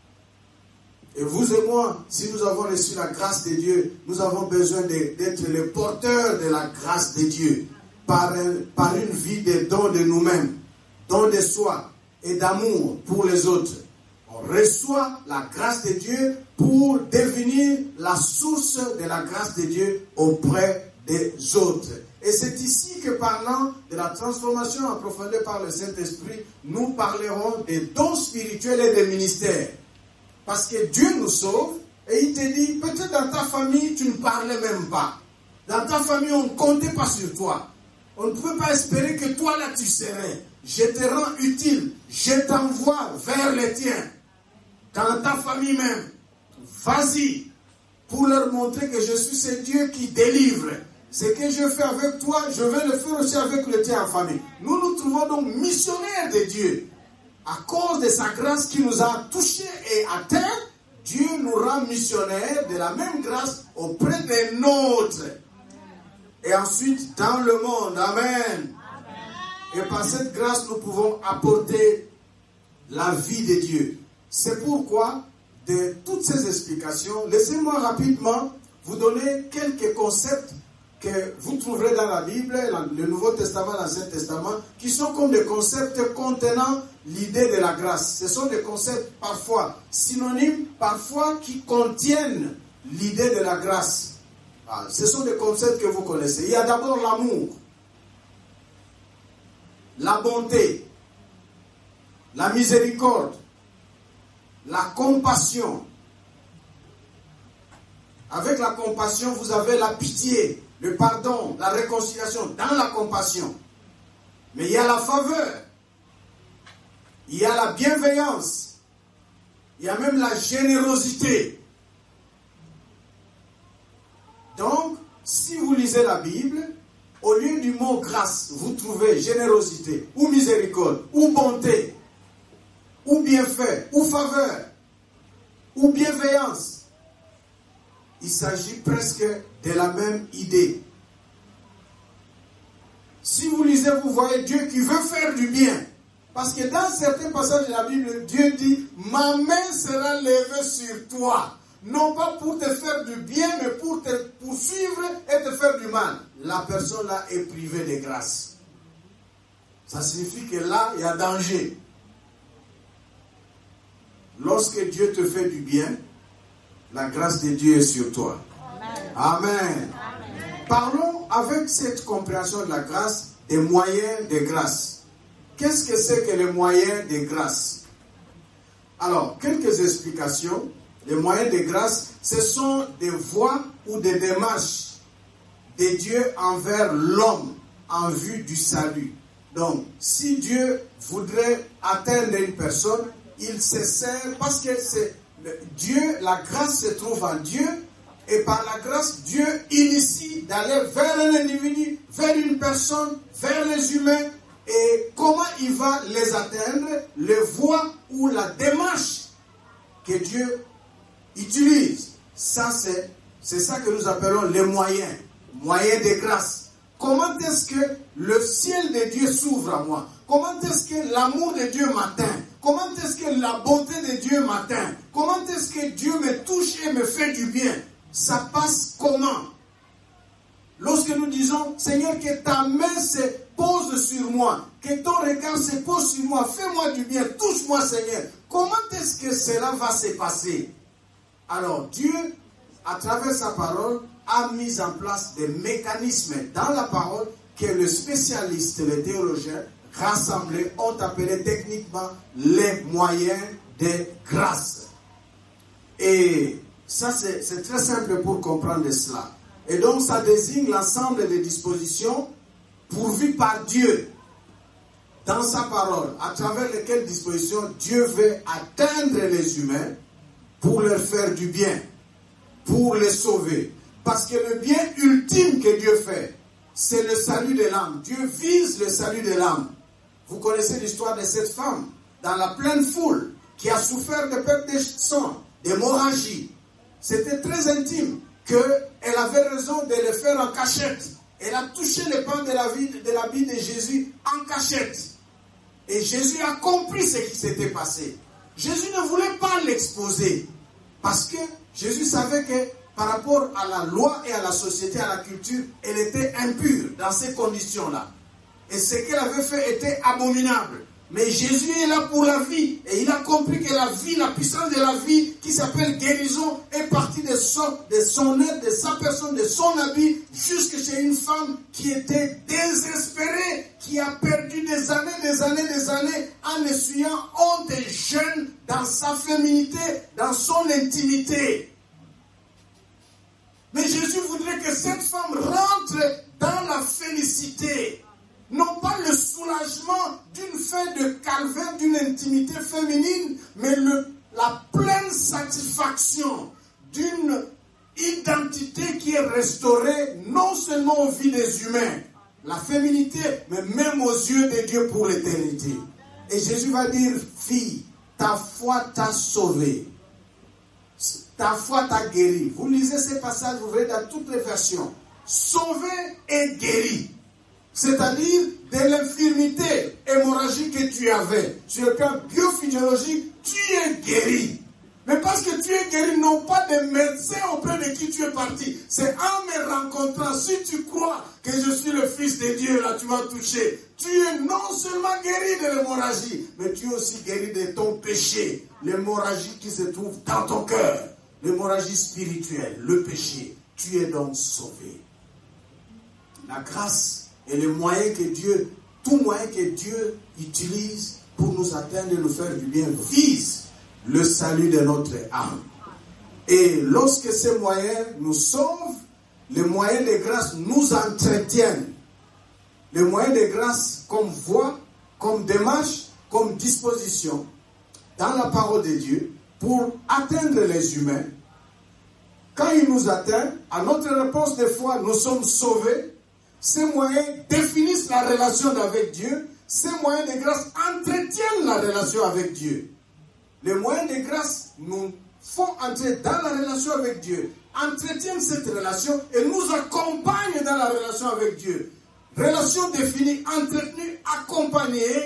Et vous et moi, si nous avons reçu la grâce de Dieu, nous avons besoin d'être les porteurs de la grâce de Dieu. Par une vie de don de nous-mêmes, don de soi et d'amour pour les autres. On reçoit la grâce de Dieu pour devenir la source de la grâce de Dieu auprès des autres. Et c'est ici que, parlant de la transformation en profondeur par le Saint-Esprit, nous parlerons des dons spirituels et des ministères. Parce que Dieu nous sauve et il te dit, peut-être dans ta famille, tu ne parlais même pas. Dans ta famille, on ne comptait pas sur toi. On ne pouvait pas espérer que toi là tu serais. Je te rends utile. Je t'envoie vers les tiens. Dans ta famille même. Vas-y. Pour leur montrer que je suis ce Dieu qui délivre. Ce que je fais avec toi, je vais le faire aussi avec le tien en famille. Nous nous trouvons donc missionnaires de Dieu. À cause de sa grâce qui nous a touchés et atteints, Dieu nous rend missionnaires de la même grâce auprès des nôtres. Et ensuite, dans le monde. Amen. Et par cette grâce, nous pouvons apporter la vie de Dieu. C'est pourquoi, de toutes ces explications, laissez-moi rapidement vous donner quelques concepts que vous trouverez dans la Bible, le Nouveau Testament, l'Ancien Testament, qui sont comme des concepts contenant l'idée de la grâce. Ce sont des concepts parfois synonymes, parfois qui contiennent l'idée de la grâce. Ce sont des concepts que vous connaissez. Il y a d'abord l'amour, la bonté, la miséricorde, la compassion. Avec la compassion, vous avez la pitié, le pardon, la réconciliation dans la compassion. Mais il y a la faveur, il y a la bienveillance, il y a même la générosité. Donc, si vous lisez la Bible, au lieu du mot grâce, vous trouvez générosité, ou miséricorde, ou bonté, ou bienfait, ou faveur, ou bienveillance. Il s'agit presque de la même idée. Si vous lisez, vous voyez Dieu qui veut faire du bien. Parce que dans certains passages de la Bible, Dieu dit, ma main sera levée sur toi. Non pas pour te faire du bien, mais pour te poursuivre et te faire du mal. La personne là est privée de grâce. Ça signifie que là, il y a danger. Lorsque Dieu te fait du bien, la grâce de Dieu est sur toi. Amen. Amen. Parlons avec cette compréhension de la grâce des moyens de grâce. Qu'est-ce que c'est que les moyens de grâce? Alors, quelques explications. Les moyens de grâce, ce sont des voies ou des démarches de Dieu envers l'homme en vue du salut. Donc, si Dieu voudrait atteindre une personne, il se sert, parce que c'est Dieu, la grâce se trouve en Dieu, et par la grâce, Dieu initie d'aller vers un individu, vers une personne, vers les humains, et comment il va les atteindre, les voies ou la démarche que Dieu utilise. Ça, c'est ça que nous appelons les moyens de grâce. Comment est-ce que le ciel de Dieu s'ouvre à moi? Comment est-ce que l'amour de Dieu m'atteint? Comment est-ce que la bonté de Dieu m'atteint? Comment est-ce que Dieu me touche et me fait du bien? Ça passe comment? Lorsque nous disons, Seigneur, que ta main se pose sur moi, que ton regard se pose sur moi, fais-moi du bien, touche-moi, Seigneur. Comment est-ce que cela va se passer? Alors, Dieu, à travers sa parole, a mis en place des mécanismes dans la parole que les spécialistes, les théologiens rassemblés ont appelé techniquement les moyens de grâce. Et ça, c'est très simple pour comprendre cela. Et donc, ça désigne l'ensemble des dispositions pourvues par Dieu dans sa parole, à travers lesquelles dispositions Dieu veut atteindre les humains pour leur faire du bien, pour les sauver. Parce que le bien ultime que Dieu fait, c'est le salut de l'âme. Dieu vise le salut de l'âme. Vous connaissez l'histoire de cette femme, dans la pleine foule, qui a souffert de perte de sang, d'hémorragie. C'était très intime, qu'elle avait raison de le faire en cachette. Elle a touché les pans de l'habit de Jésus en cachette. Et Jésus a compris ce qui s'était passé. Jésus ne voulait pas l'exposer, parce que Jésus savait que par rapport à la loi et à la société, à la culture, elle était impure dans ces conditions-là. Et ce qu'elle avait fait était abominable. Mais Jésus est là pour la vie. Et il a compris que la vie, la puissance de la vie, qui s'appelle guérison, est partie de son aide, de sa personne, de son habit, jusque chez une femme qui était désespérée, qui a perdu des années, en essuyant honte et gêne dans sa féminité, dans son intimité. Mais Jésus voudrait que cette femme rentre dans la félicité. Non pas le soulagement d'une fin de calvaire, d'une intimité féminine, mais la pleine satisfaction d'une identité qui est restaurée non seulement aux vies des humains, la féminité, mais même aux yeux de Dieu pour l'éternité. Et Jésus va dire, fille, ta foi t'a sauvée. Ta foi t'a guéri. Vous lisez ces passages, vous verrez dans toutes les versions. Sauvé et guéri. C'est-à-dire de l'infirmité hémorragique que tu avais. Sur le plan biophysiologique, tu es guéri. Mais parce que tu es guéri, non pas des médecins auprès de qui tu es parti. C'est en me rencontrant. Si tu crois que je suis le Fils de Dieu, là tu vas toucher. Tu es non seulement guéri de l'hémorragie, mais tu es aussi guéri de ton péché. L'hémorragie qui se trouve dans ton cœur. L'hémorragie spirituelle, le péché. Tu es donc sauvé. La grâce et les moyens que Dieu, tout moyen que Dieu utilise pour nous atteindre et nous faire du bien, vise le salut de notre âme. Et lorsque ces moyens nous sauvent, les moyens de grâce nous entretiennent. Les moyens de grâce comme voie, comme démarche, comme disposition dans la parole de Dieu pour atteindre les humains. Quand il nous atteint, à notre réponse de foi, nous sommes sauvés. Ces moyens définissent la relation avec Dieu. Ces moyens de grâce entretiennent la relation avec Dieu. Les moyens de grâce nous font entrer dans la relation avec Dieu, entretiennent cette relation et nous accompagnent dans la relation avec Dieu. Relation définie, entretenue, accompagnée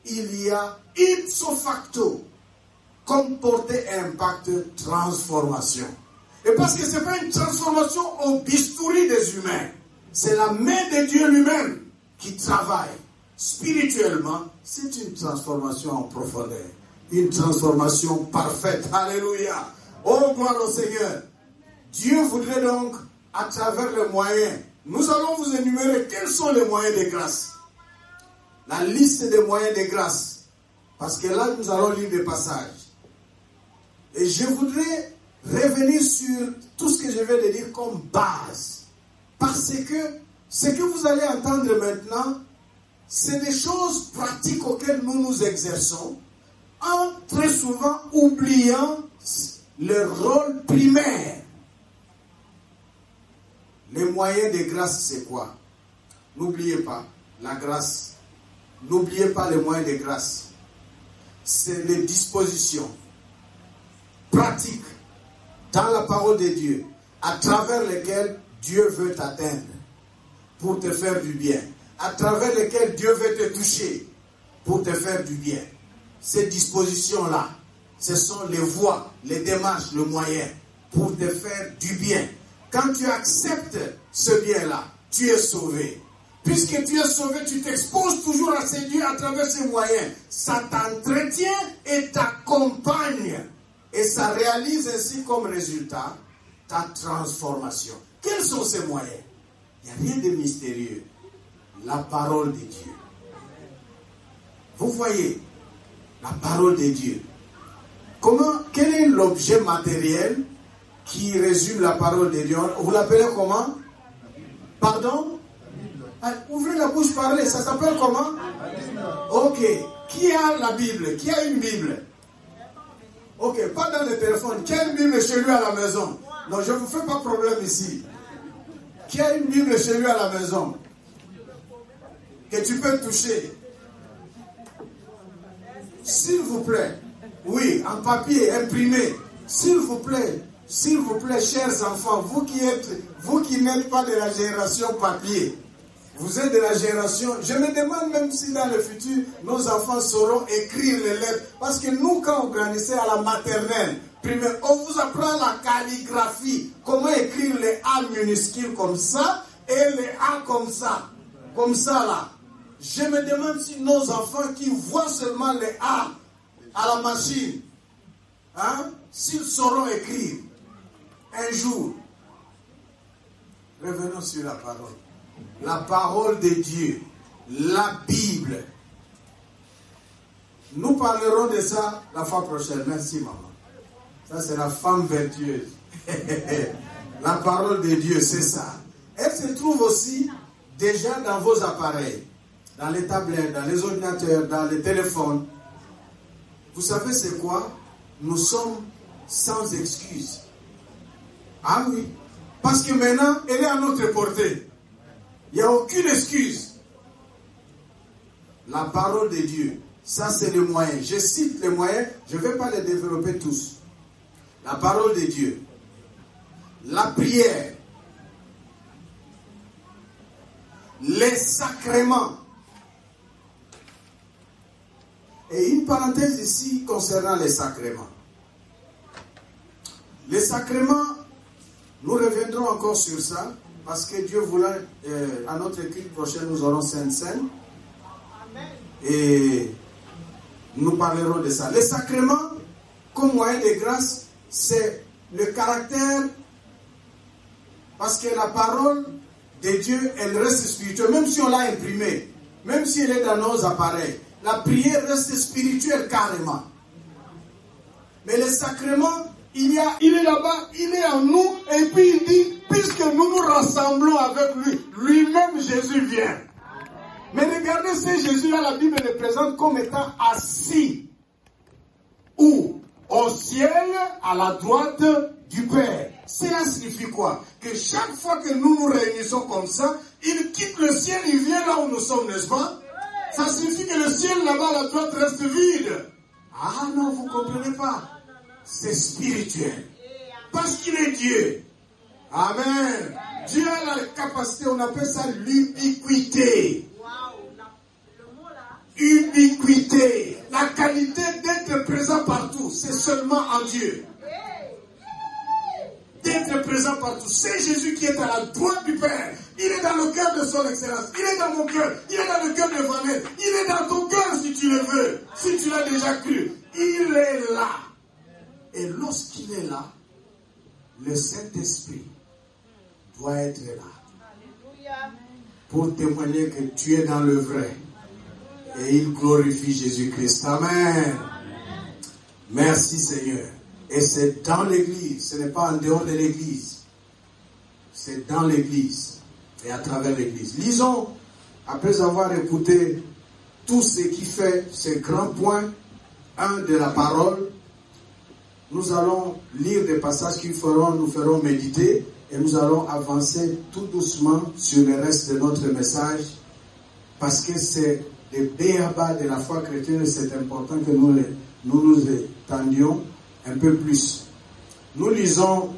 il y a ipso facto, comme portée et impact, transformation. Et parce que ce n'est pas une transformation au bistouri des humains, c'est la main de Dieu lui-même qui travaille spirituellement. C'est une transformation en profondeur, une transformation parfaite. Alléluia. Oh, gloire au Seigneur. Dieu voudrait donc, à travers les moyens, nous allons vous énumérer quels sont les moyens de grâce. La liste des moyens de grâce. Parce que là, nous allons lire des passages. Et je voudrais revenir sur tout ce que je vais de dire comme base. Parce que ce que vous allez entendre maintenant, c'est des choses pratiques auxquelles nous nous exerçons, en très souvent oubliant le rôle primaire. Les moyens de grâce, c'est quoi? N'oubliez pas la grâce. N'oubliez pas les moyens de grâce. C'est les dispositions pratiques dans la parole de Dieu, à travers lesquelles Dieu veut t'atteindre pour te faire du bien, à travers lesquelles Dieu veut te toucher pour te faire du bien. Ces dispositions-là, ce sont les voies, les démarches, le moyen pour te faire du bien. Quand tu acceptes ce bien-là, tu es sauvé. Puisque tu es sauvé, tu t'exposes toujours à ces dieux à travers ces moyens. Ça t'entretient et t'accompagne. Et ça réalise ainsi comme résultat ta transformation. Quels sont ces moyens? Il n'y a rien de mystérieux. La parole de Dieu. Vous voyez, la parole de Dieu. Quel est l'objet matériel qui résume la parole de Dieu? Vous l'appelez comment? Pardon? Ouvrez la bouche, parlez. Ça s'appelle comment? Ok. Qui a la Bible? Qui a une Bible? Ok, pas dans le téléphone. Qui a une Bible chez lui à la maison? Non, je ne vous fais pas problème ici. Qui a une Bible chez lui à la maison? Que tu peux toucher. S'il vous plaît. Oui, en papier, imprimé. S'il vous plaît, chers enfants, vous qui n'êtes pas de la génération papier, vous êtes de la génération, je me demande même si dans le futur, nos enfants sauront écrire les lettres. Parce que nous, quand on grandissait à la maternelle, primaire, on vous apprend la calligraphie. Comment écrire les A minuscules comme ça et les A comme ça. Comme ça là. Je me demande si nos enfants qui voient seulement les A à la machine, s'ils sauront écrire un jour. Revenons sur la parole. La parole de Dieu, la Bible. Nous parlerons de ça la fois prochaine. Merci, maman. Ça, c'est la femme vertueuse. La parole de Dieu, c'est ça. Elle se trouve aussi déjà dans vos appareils, dans les tablettes, dans les ordinateurs, dans les téléphones. Vous savez c'est quoi? Nous sommes sans excuse. Ah oui. Parce que maintenant, elle est à notre portée. Il n'y a aucune excuse. La parole de Dieu, ça c'est le moyen. Je cite les moyens, je ne vais pas les développer tous. La parole de Dieu, la prière, les sacrements. Et une parenthèse ici concernant les sacrements. Les sacrements, nous reviendrons encore sur ça. Parce que Dieu voulant, à notre culte prochaine, nous aurons Sainte-Seine. Et nous parlerons de ça. Les sacrements, comme moyen de grâce, c'est le caractère. Parce que la parole de Dieu, elle reste spirituelle. Même si on l'a imprimée, même si elle est dans nos appareils, la prière reste spirituelle carrément. Mais les sacrements, il est là-bas, il est en nous, et puis il dit, puisque nous nous rassemblons avec lui, lui-même Jésus vient. Mais regardez ce Jésus-là, la Bible le présente comme étant assis. Où? Au ciel, à la droite du Père. Cela signifie quoi? Que chaque fois que nous nous réunissons comme ça, il quitte le ciel, il vient là où nous sommes, n'est-ce pas? Ça signifie que le ciel là-bas, à la droite, reste vide. Ah non, vous ne comprenez pas. C'est spirituel. Parce qu'il est Dieu. Amen. Dieu a la capacité, on appelle ça l'ubiquité. Ubiquité. pleinement en Dieu. D'être présent partout. C'est Jésus qui est à la droite du Père. Il est dans le cœur de son excellence. Il est dans mon cœur. Il est dans le cœur de Vanessa. Il est dans ton cœur si tu le veux. Si tu l'as déjà cru. Il est là. Et lorsqu'il est là, le Saint-Esprit doit être là. Pour témoigner que tu es dans le vrai. Et il glorifie Jésus-Christ. Amen. Merci Seigneur. Et c'est dans l'église, ce n'est pas en dehors de l'église. C'est dans l'église et à travers l'église. Lisons, après avoir écouté tout ce qui fait ces grands points, un de la parole, nous allons lire des passages qui nous feront méditer et nous allons avancer tout doucement sur le reste de notre message parce que c'est le béaba de la foi chrétienne et c'est important que nous étendions un peu plus. Nous lisons,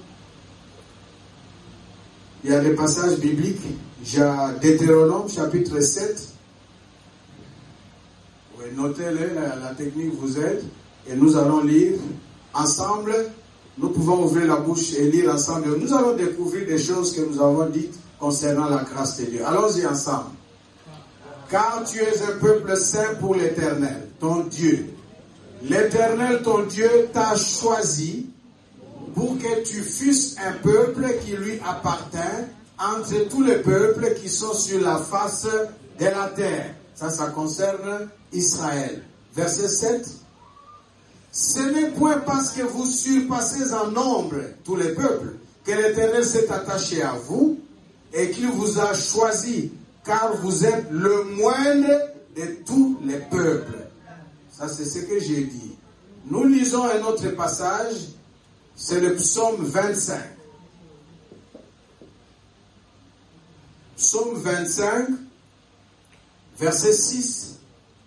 il y a des passages bibliques, j'ai Deutéronome chapitre 7. Oui, notez-le, la technique vous aide. Et nous allons lire ensemble. Nous pouvons ouvrir la bouche et lire ensemble. Nous allons découvrir des choses que nous avons dites concernant la grâce de Dieu. Allons-y ensemble. Car tu es un peuple saint pour l'Éternel, ton Dieu. L'Éternel, ton Dieu, t'a choisi pour que tu fusses un peuple qui lui appartient entre tous les peuples qui sont sur la face de la terre. Ça concerne Israël. Verset 7. Ce n'est point parce que vous surpassez en nombre tous les peuples que l'Éternel s'est attaché à vous et qu'il vous a choisi, car vous êtes le moindre de tous les peuples. Ça, c'est ce que j'ai dit. Nous lisons un autre passage, c'est le psaume 25. Psaume 25, verset 6.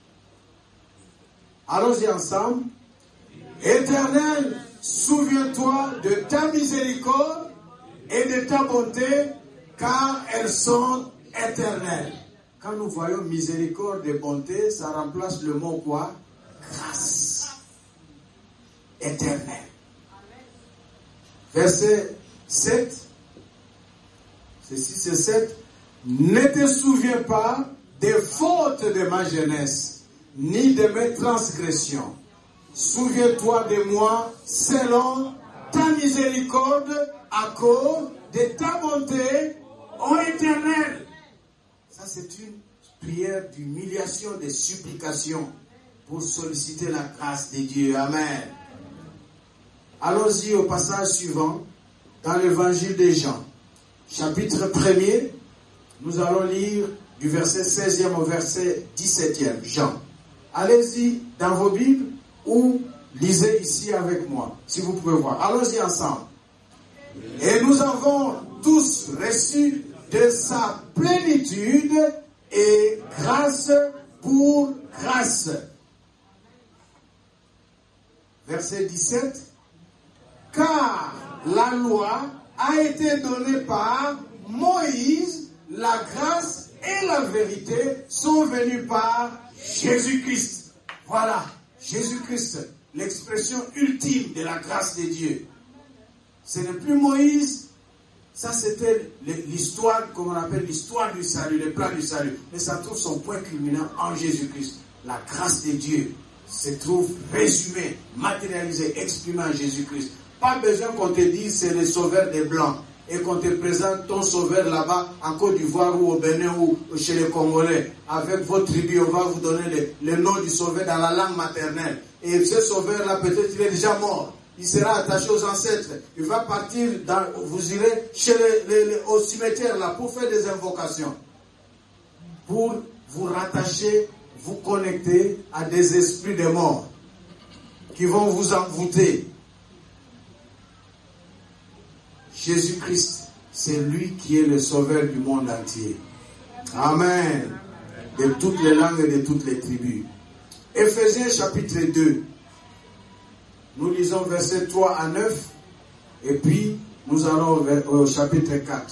Allons-y ensemble. Éternel, souviens-toi de ta miséricorde et de ta bonté, car elles sont éternelles. Quand nous voyons miséricorde et bonté, ça remplace le mot quoi? Grâce éternelle. Verset 7. C'est 6 et 7. Ne te souviens pas des fautes de ma jeunesse, ni de mes transgressions. Souviens-toi de moi selon ta miséricorde à cause de ta bonté, ô Éternel. Ça, c'est une prière d'humiliation, de supplication pour solliciter la grâce de Dieu. Amen. Allons-y au passage suivant, dans l'évangile de Jean. Chapitre 1er, nous allons lire du verset 16e au verset 17e. Jean. Allez-y dans vos Bibles ou lisez ici avec moi, si vous pouvez voir. Allons-y ensemble. Et nous avons tous reçu de sa plénitude et grâce pour grâce. Verset 17. Car la loi a été donnée par Moïse, la grâce et la vérité sont venues par Jésus-Christ. Voilà, Jésus-Christ, l'expression ultime de la grâce de Dieu. Ce n'est plus Moïse, ça c'était l'histoire, comme on appelle l'histoire du salut, le plan du salut. Mais ça trouve son point culminant en Jésus-Christ. La grâce de Dieu se trouve résumée, matérialisée, exprimée en Jésus-Christ. Pas besoin qu'on te dise c'est le sauveur des Blancs et qu'on te présente ton sauveur là-bas en Côte d'Ivoire ou au Bénin ou chez les Congolais. Avec votre tribu, on va vous donner le nom du sauveur dans la langue maternelle. Et ce sauveur-là, peut-être il est déjà mort. Il sera attaché aux ancêtres. Il va partir, vous irez au cimetière là pour faire des invocations. Pour vous rattacher, vous connecter à des esprits de mort qui vont vous envoûter. Jésus-Christ, c'est lui qui est le sauveur du monde entier. Amen. De toutes les langues et de toutes les tribus. Éphésiens chapitre 2. Nous lisons versets 3 à 9. Et puis, nous allons au chapitre 4.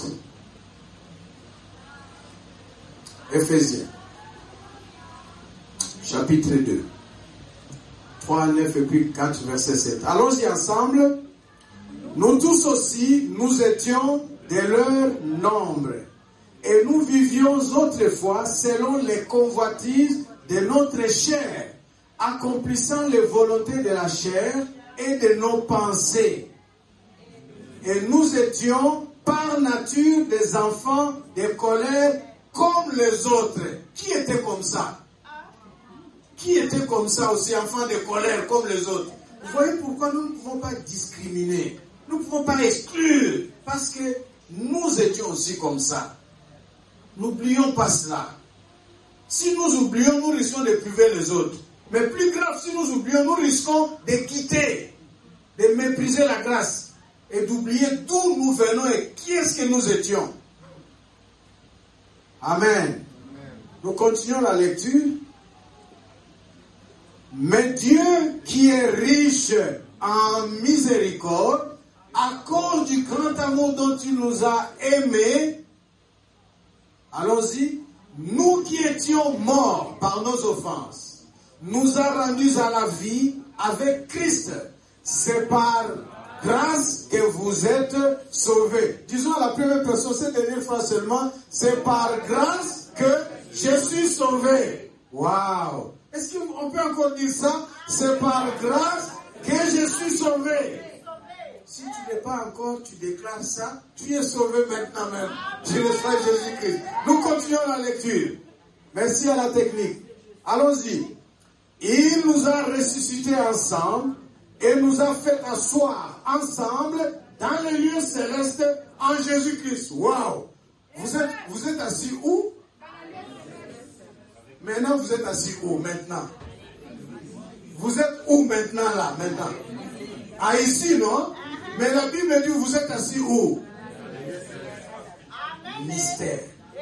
Éphésiens chapitre 2. 3, 9 et puis 4, verset 7. Allons-y ensemble. Nous tous aussi, nous étions de leur nombre. Et nous vivions autrefois selon les convoitises de notre chair, accomplissant les volontés de la chair et de nos pensées. Et nous étions par nature des enfants de colère comme les autres. Qui était comme ça? Qui était comme ça aussi, enfants de colère comme les autres? Vous voyez pourquoi nous ne pouvons pas discriminer. Nous ne pouvons pas exclure. Parce que nous étions aussi comme ça. N'oublions pas cela. Si nous oublions, nous risquons de priver les autres. Mais plus grave, si nous oublions, nous risquons de quitter, de mépriser la grâce et d'oublier d'où nous venons et qui est-ce que nous étions. Amen. Nous continuons la lecture. Mais Dieu qui est riche en miséricorde, à cause du grand amour dont il nous a aimés, allons-y, nous qui étions morts par nos offenses, nous a rendus à la vie avec Christ. C'est par grâce que vous êtes sauvés. Disons à la première personne, cette dernière phrase seulement, c'est par grâce que je suis sauvé. Waouh! Est-ce qu'on peut encore dire ça? C'est par grâce que je suis sauvé. Si tu n'es pas encore, tu déclares ça, tu es sauvé maintenant même. Je reçois Jésus-Christ. Nous continuons la lecture. Merci à la technique. Allons-y. Il nous a ressuscités ensemble et nous a fait asseoir ensemble dans les lieux célestes en Jésus-Christ. Waouh! Vous êtes assis où? Maintenant, vous êtes assis où maintenant? Vous êtes où maintenant là, maintenant? Ah, ici, non? Mais la Bible dit, vous êtes assis où? Mystère.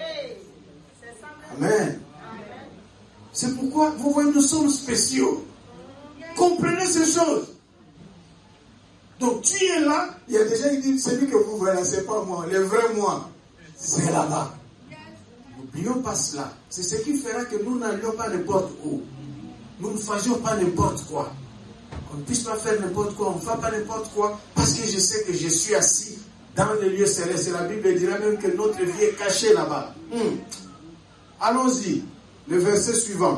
Amen. C'est pourquoi, vous voyez, nous sommes spéciaux. Comprenez ces choses. Donc, tu es là, il y a déjà, il dit, celui que vous voyez là, c'est pas moi, le vrai moi, c'est là-bas. N'oublions pas cela. C'est ce qui fera que nous n'allions pas n'importe où. Nous ne faisions pas n'importe quoi. On ne puisse pas faire n'importe quoi, on ne fait pas n'importe quoi, parce que je sais que je suis assis dans les lieux célestes. Et la Bible dira même que notre vie est cachée là-bas. Allons-y, le verset suivant.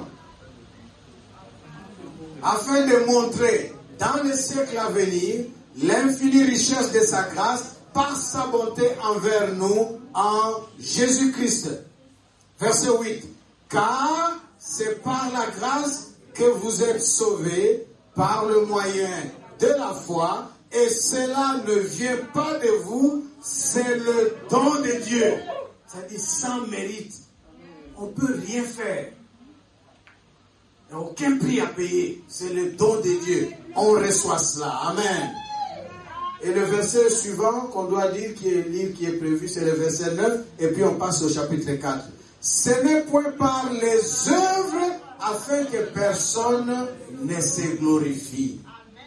Afin de montrer dans les siècles à venir l'infinie richesse de sa grâce par sa bonté envers nous en Jésus-Christ. Verset 8. Car c'est par la grâce que vous êtes sauvés par le moyen de la foi, et cela ne vient pas de vous, c'est le don de Dieu. C'est-à-dire sans mérite. On ne peut rien faire. Il n'y a aucun prix à payer. C'est le don de Dieu. On reçoit cela. Amen. Et le verset suivant qu'on doit dire, qui est prévu, c'est le verset 9, et puis on passe au chapitre 4. Ce n'est point par les œuvres afin que personne ne se glorifie.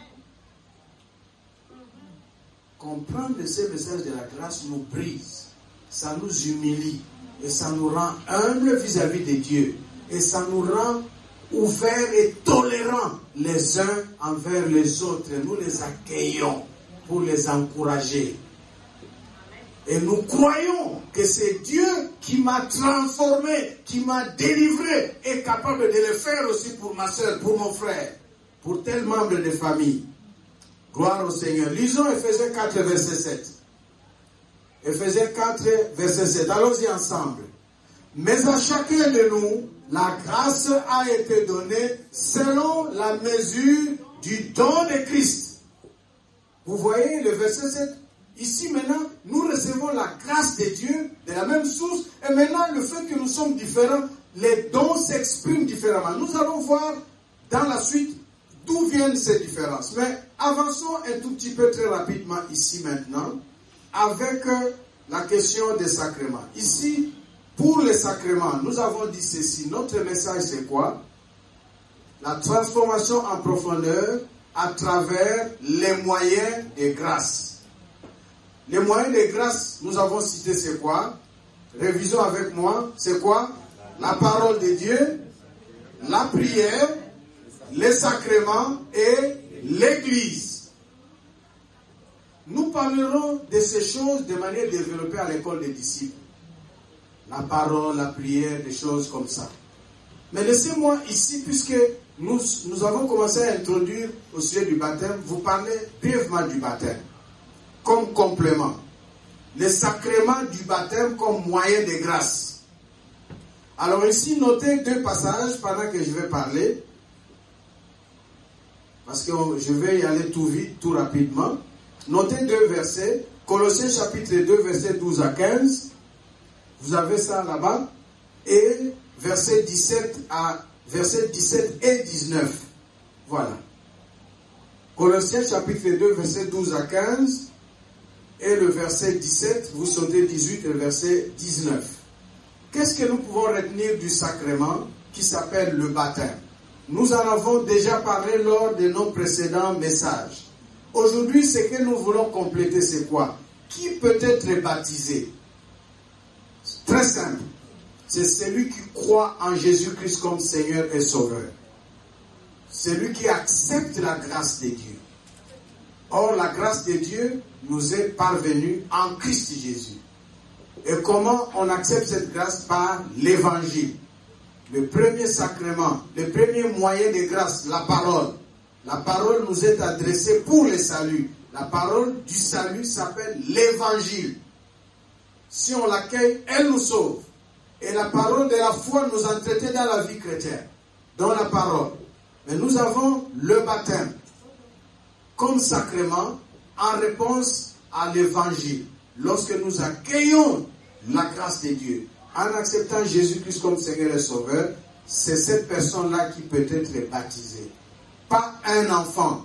Comprendre ce message de la grâce nous brise, ça nous humilie et ça nous rend humbles vis-à-vis de Dieu et ça nous rend ouverts et tolérants les uns envers les autres. Nous les accueillons pour les encourager. Et nous croyons que c'est Dieu qui m'a transformé, qui m'a délivré, est capable de le faire aussi pour ma soeur, pour mon frère, pour tel membre de famille. Gloire au Seigneur. Lisons Ephésiens 4, verset 7. Ephésiens 4, verset 7. Allons-y ensemble. Mais à chacun de nous, la grâce a été donnée selon la mesure du don de Christ. Vous voyez le verset 7? Ici maintenant, nous recevons la grâce de Dieu de la même source. Et maintenant, le fait que nous sommes différents, les dons s'expriment différemment. Nous allons voir dans la suite d'où viennent ces différences. Mais avançons un tout petit peu très rapidement ici maintenant avec la question des sacrements. Ici, pour les sacrements, nous avons dit ceci. Notre message, c'est quoi? La transformation en profondeur à travers les moyens de grâce. Les moyens de grâce, nous avons cité, c'est quoi? Révisons avec moi. C'est quoi? La parole de Dieu, la prière les sacrements et l'Église. Nous parlerons de ces choses de manière développée à l'école des disciples. La parole, la prière, des choses comme ça. Mais laissez-moi ici, puisque nous avons commencé à introduire au sujet du baptême, vous parler brièvement du baptême, comme complément. Les sacrements du baptême comme moyen de grâce. Alors ici, notez 2 passages pendant que je vais parler, parce que je vais y aller tout vite, tout rapidement. Notez 2 versets, Colossiens chapitre 2, versets 12 à 15. Vous avez ça là-bas. Et versets 17 et 19. Voilà. Colossiens chapitre 2, versets 12 à 15. Et le verset 17, vous sautez 18 et le verset 19. Qu'est-ce que nous pouvons retenir du sacrement qui s'appelle le baptême? Nous en avons déjà parlé lors de nos précédents messages. Aujourd'hui, ce que nous voulons compléter, c'est quoi? Qui peut être baptisé? Très simple. C'est celui qui croit en Jésus-Christ comme Seigneur et Sauveur. Celui qui accepte la grâce de Dieu. Or, la grâce de Dieu nous est parvenue en Christ Jésus. Et comment on accepte cette grâce? Par l'évangile. Le premier sacrement, le premier moyen de grâce, la parole. La parole nous est adressée pour le salut. La parole du salut s'appelle l'évangile. Si on l'accueille, elle nous sauve. Et la parole de la foi nous entretient dans la vie chrétienne. Dans la parole. Mais nous avons le baptême comme sacrement en réponse à l'évangile. Lorsque nous accueillons la grâce de Dieu, en acceptant Jésus-Christ comme Seigneur et Sauveur, c'est cette personne-là qui peut être baptisée. Pas un enfant.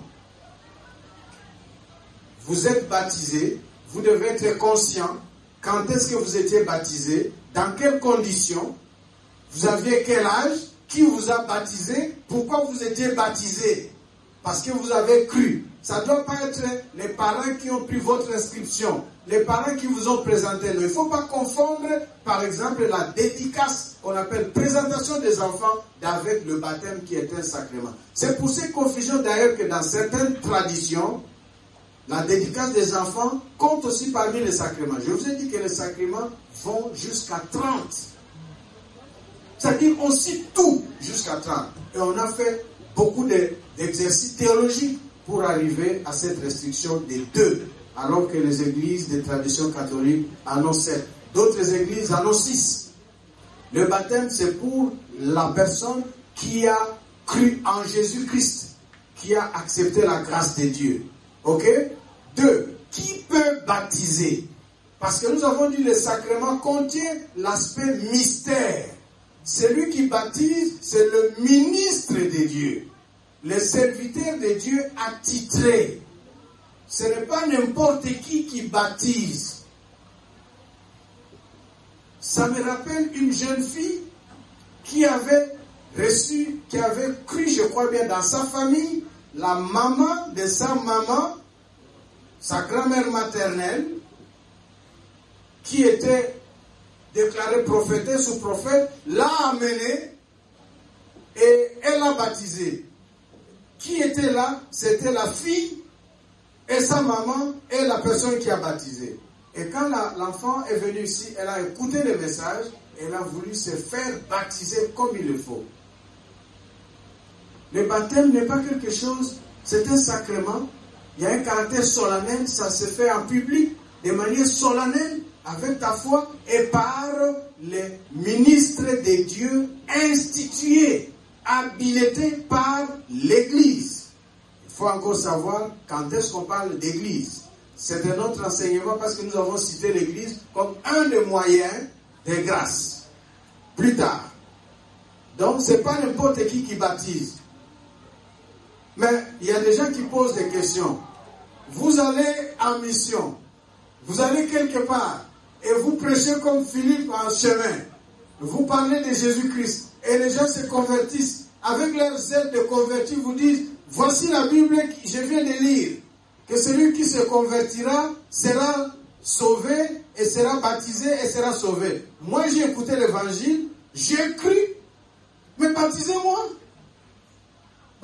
Vous êtes baptisé, vous devez être conscient. Quand est-ce que vous étiez baptisé? Dans quelles conditions? Vous aviez quel âge? Qui vous a baptisé? Pourquoi vous étiez baptisé? Parce que vous avez cru. Ça ne doit pas être les parents qui ont pris votre inscription, les parents qui vous ont présenté. Il ne faut pas confondre, par exemple, la dédicace qu'on appelle présentation des enfants avec le baptême qui est un sacrement. C'est pour ces confusions d'ailleurs que dans certaines traditions, la dédicace des enfants compte aussi parmi les sacrements. Je vous ai dit que les sacrements vont jusqu'à 30. C'est-à-dire on cite tout jusqu'à 30. Et on a fait beaucoup d'exercices théologiques pour arriver à cette restriction des 2, alors que les églises de tradition catholique en ont 7. D'autres églises en ont 6. Le baptême, c'est pour la personne qui a cru en Jésus-Christ, qui a accepté la grâce de Dieu. Ok? 2. Qui peut baptiser? Parce que nous avons dit que le sacrement contient l'aspect mystère. Celui qui baptise, c'est le ministre de Dieu. Le serviteur de Dieu attitré. Ce n'est pas n'importe qui baptise. Ça me rappelle une jeune fille qui avait cru, je crois bien, dans sa famille, la maman de sa maman, sa grand-mère maternelle, qui était déclarée prophétesse ou prophète, l'a amenée et elle l'a baptisée. Qui était là? C'était la fille et sa maman et la personne qui a baptisé. Et quand l'enfant est venu ici, elle a écouté le message, elle a voulu se faire baptiser comme il le faut. Le baptême n'est pas quelque chose, c'est un sacrement. Il y a un caractère solennel, ça se fait en public, de manière solennelle, avec ta foi et par les ministres de Dieu institués, habilités par l'Église. Il faut encore savoir quand est-ce qu'on parle d'Église. C'est un autre enseignement parce que nous avons cité l'Église comme un des moyens de grâce. Plus tard. Donc, ce n'est pas n'importe qui baptise. Mais il y a des gens qui posent des questions. Vous allez en mission. Vous allez quelque part. Et vous prêchez comme Philippe en chemin. Vous parlez de Jésus-Christ. Et les gens se convertissent. Avec leur zèle de convertis, vous disent, voici la Bible que je viens de lire. Que celui qui se convertira sera sauvé et sera baptisé et sera sauvé. Moi, j'ai écouté l'évangile, j'ai cru, mais baptisez-moi.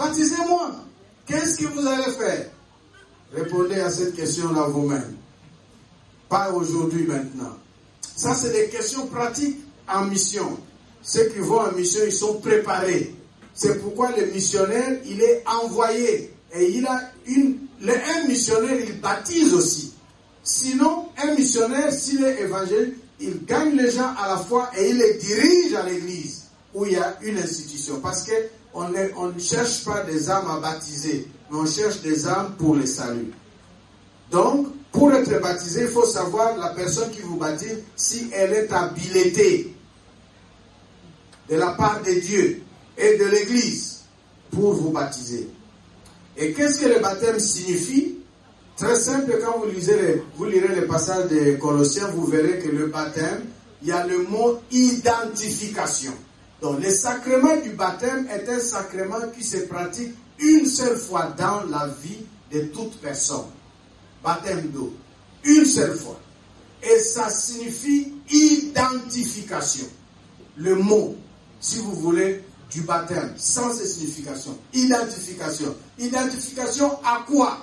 Baptisez-moi. Qu'est-ce que vous allez faire? Répondez à cette question-là vous-même. Pas aujourd'hui, maintenant. Ça, c'est des questions pratiques en mission. Ceux qui vont en mission, ils sont préparés. C'est pourquoi le missionnaire, il est envoyé. Et il a un missionnaire, il baptise aussi. Sinon, un missionnaire, s'il est évangélique, il gagne les gens à la foi et il les dirige à l'église où il y a une institution. Parce qu'on ne cherche pas des âmes à baptiser, mais on cherche des âmes pour le salut. Donc, pour être baptisé, il faut savoir la personne qui vous baptise si elle est habilitée de la part de Dieu et de l'église pour vous baptiser. Et qu'est-ce que le baptême signifie? Très simple, quand vous lirez le passage de Colossiens, vous verrez que le baptême, il y a le mot identification. Donc, le sacrement du baptême est un sacrement qui se pratique une seule fois dans la vie de toute personne. Baptême d'eau. Une seule fois. Et ça signifie identification. Le mot, si vous voulez, du baptême, sans cette signification. Identification. Identification à quoi?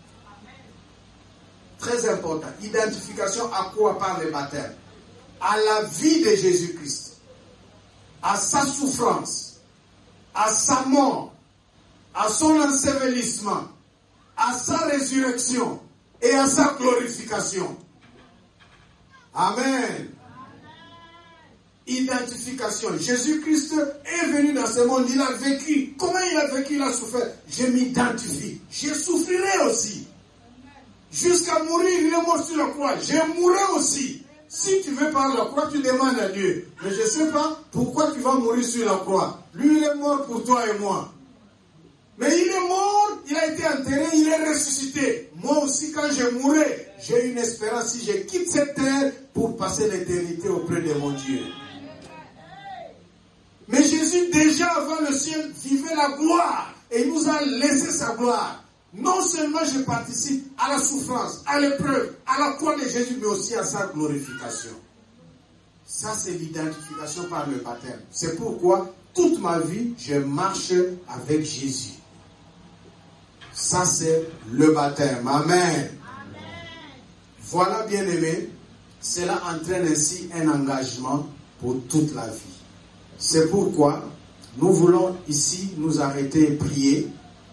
Très important. Identification à quoi par le baptême? À la vie de Jésus-Christ. À sa souffrance. À sa mort. À son ensevelissement. À sa résurrection. Et à sa glorification. Amen. Identification. Jésus-Christ est venu dans ce monde, il a vécu. Comment il a vécu, il a souffert? Je m'identifie. Je souffrirai aussi. Jusqu'à mourir, il est mort sur la croix. Je mourrai aussi. Si tu veux par la croix, tu demandes à Dieu. Mais je ne sais pas pourquoi tu vas mourir sur la croix. Lui, il est mort pour toi et moi. Mais il est mort, il a été enterré, il est ressuscité. Moi aussi, quand je mourrai, j'ai une espérance si je quitte cette terre pour passer l'éternité auprès de mon Dieu. Mais Jésus, déjà avant le ciel, vivait la gloire. Et il nous a laissé sa gloire. Non seulement je participe à la souffrance, à l'épreuve, à la croix de Jésus, mais aussi à sa glorification. Ça, c'est l'identification par le baptême. C'est pourquoi, toute ma vie, je marche avec Jésus. Ça, c'est le baptême. Amen. Voilà, bien-aimés, cela entraîne ainsi un engagement pour toute la vie. C'est pourquoi nous voulons ici nous arrêter et prier.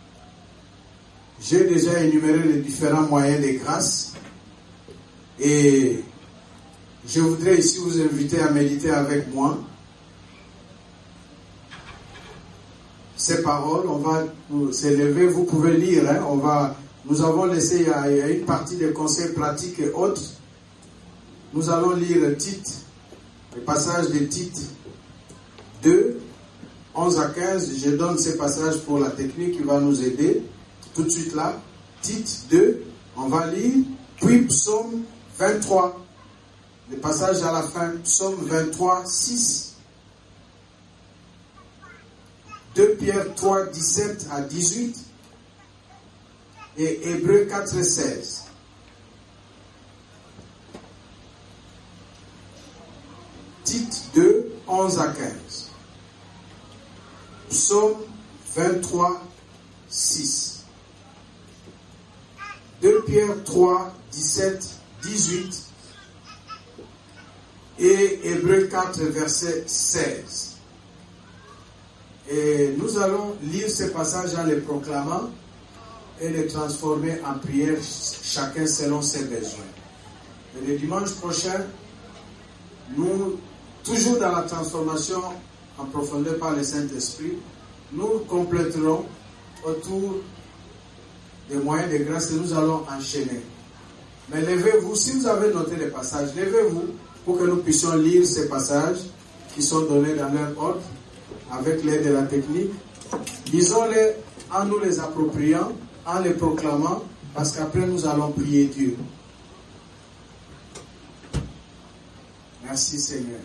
J'ai déjà énuméré les différents moyens de grâce et je voudrais ici vous inviter à méditer avec moi ces paroles. On va s'élever, vous pouvez lire, hein, nous avons laissé, il y a une partie des conseils pratiques et autres. Nous allons lire Tite, le passage de Tite 2, 11 à 15. Je donne ces passages pour la technique qui va nous aider. Tout de suite là, Tite 2, on va lire, puis Psaume 23, le passage à la fin, Psaume 23, 6, 2 Pierre 3, 17 à 18, et Hébreux 4, 16. Tite 2, 11 à 15. Psaume 23, 6. 2 Pierre 3, 17, 18 et Hébreux 4, verset 16. Et nous allons lire ces passages en les proclamant et les transformer en prière, chacun selon ses besoins. Et le dimanche prochain, nous, toujours dans la transformation en profondeur par le Saint-Esprit, nous compléterons autour des moyens de grâce et nous allons enchaîner. Mais levez-vous, si vous avez noté les passages, levez-vous pour que nous puissions lire ces passages qui sont donnés dans leur ordre avec l'aide de la technique. Lisons-les en nous les appropriant, en les proclamant, parce qu'après nous allons prier Dieu. Merci Seigneur.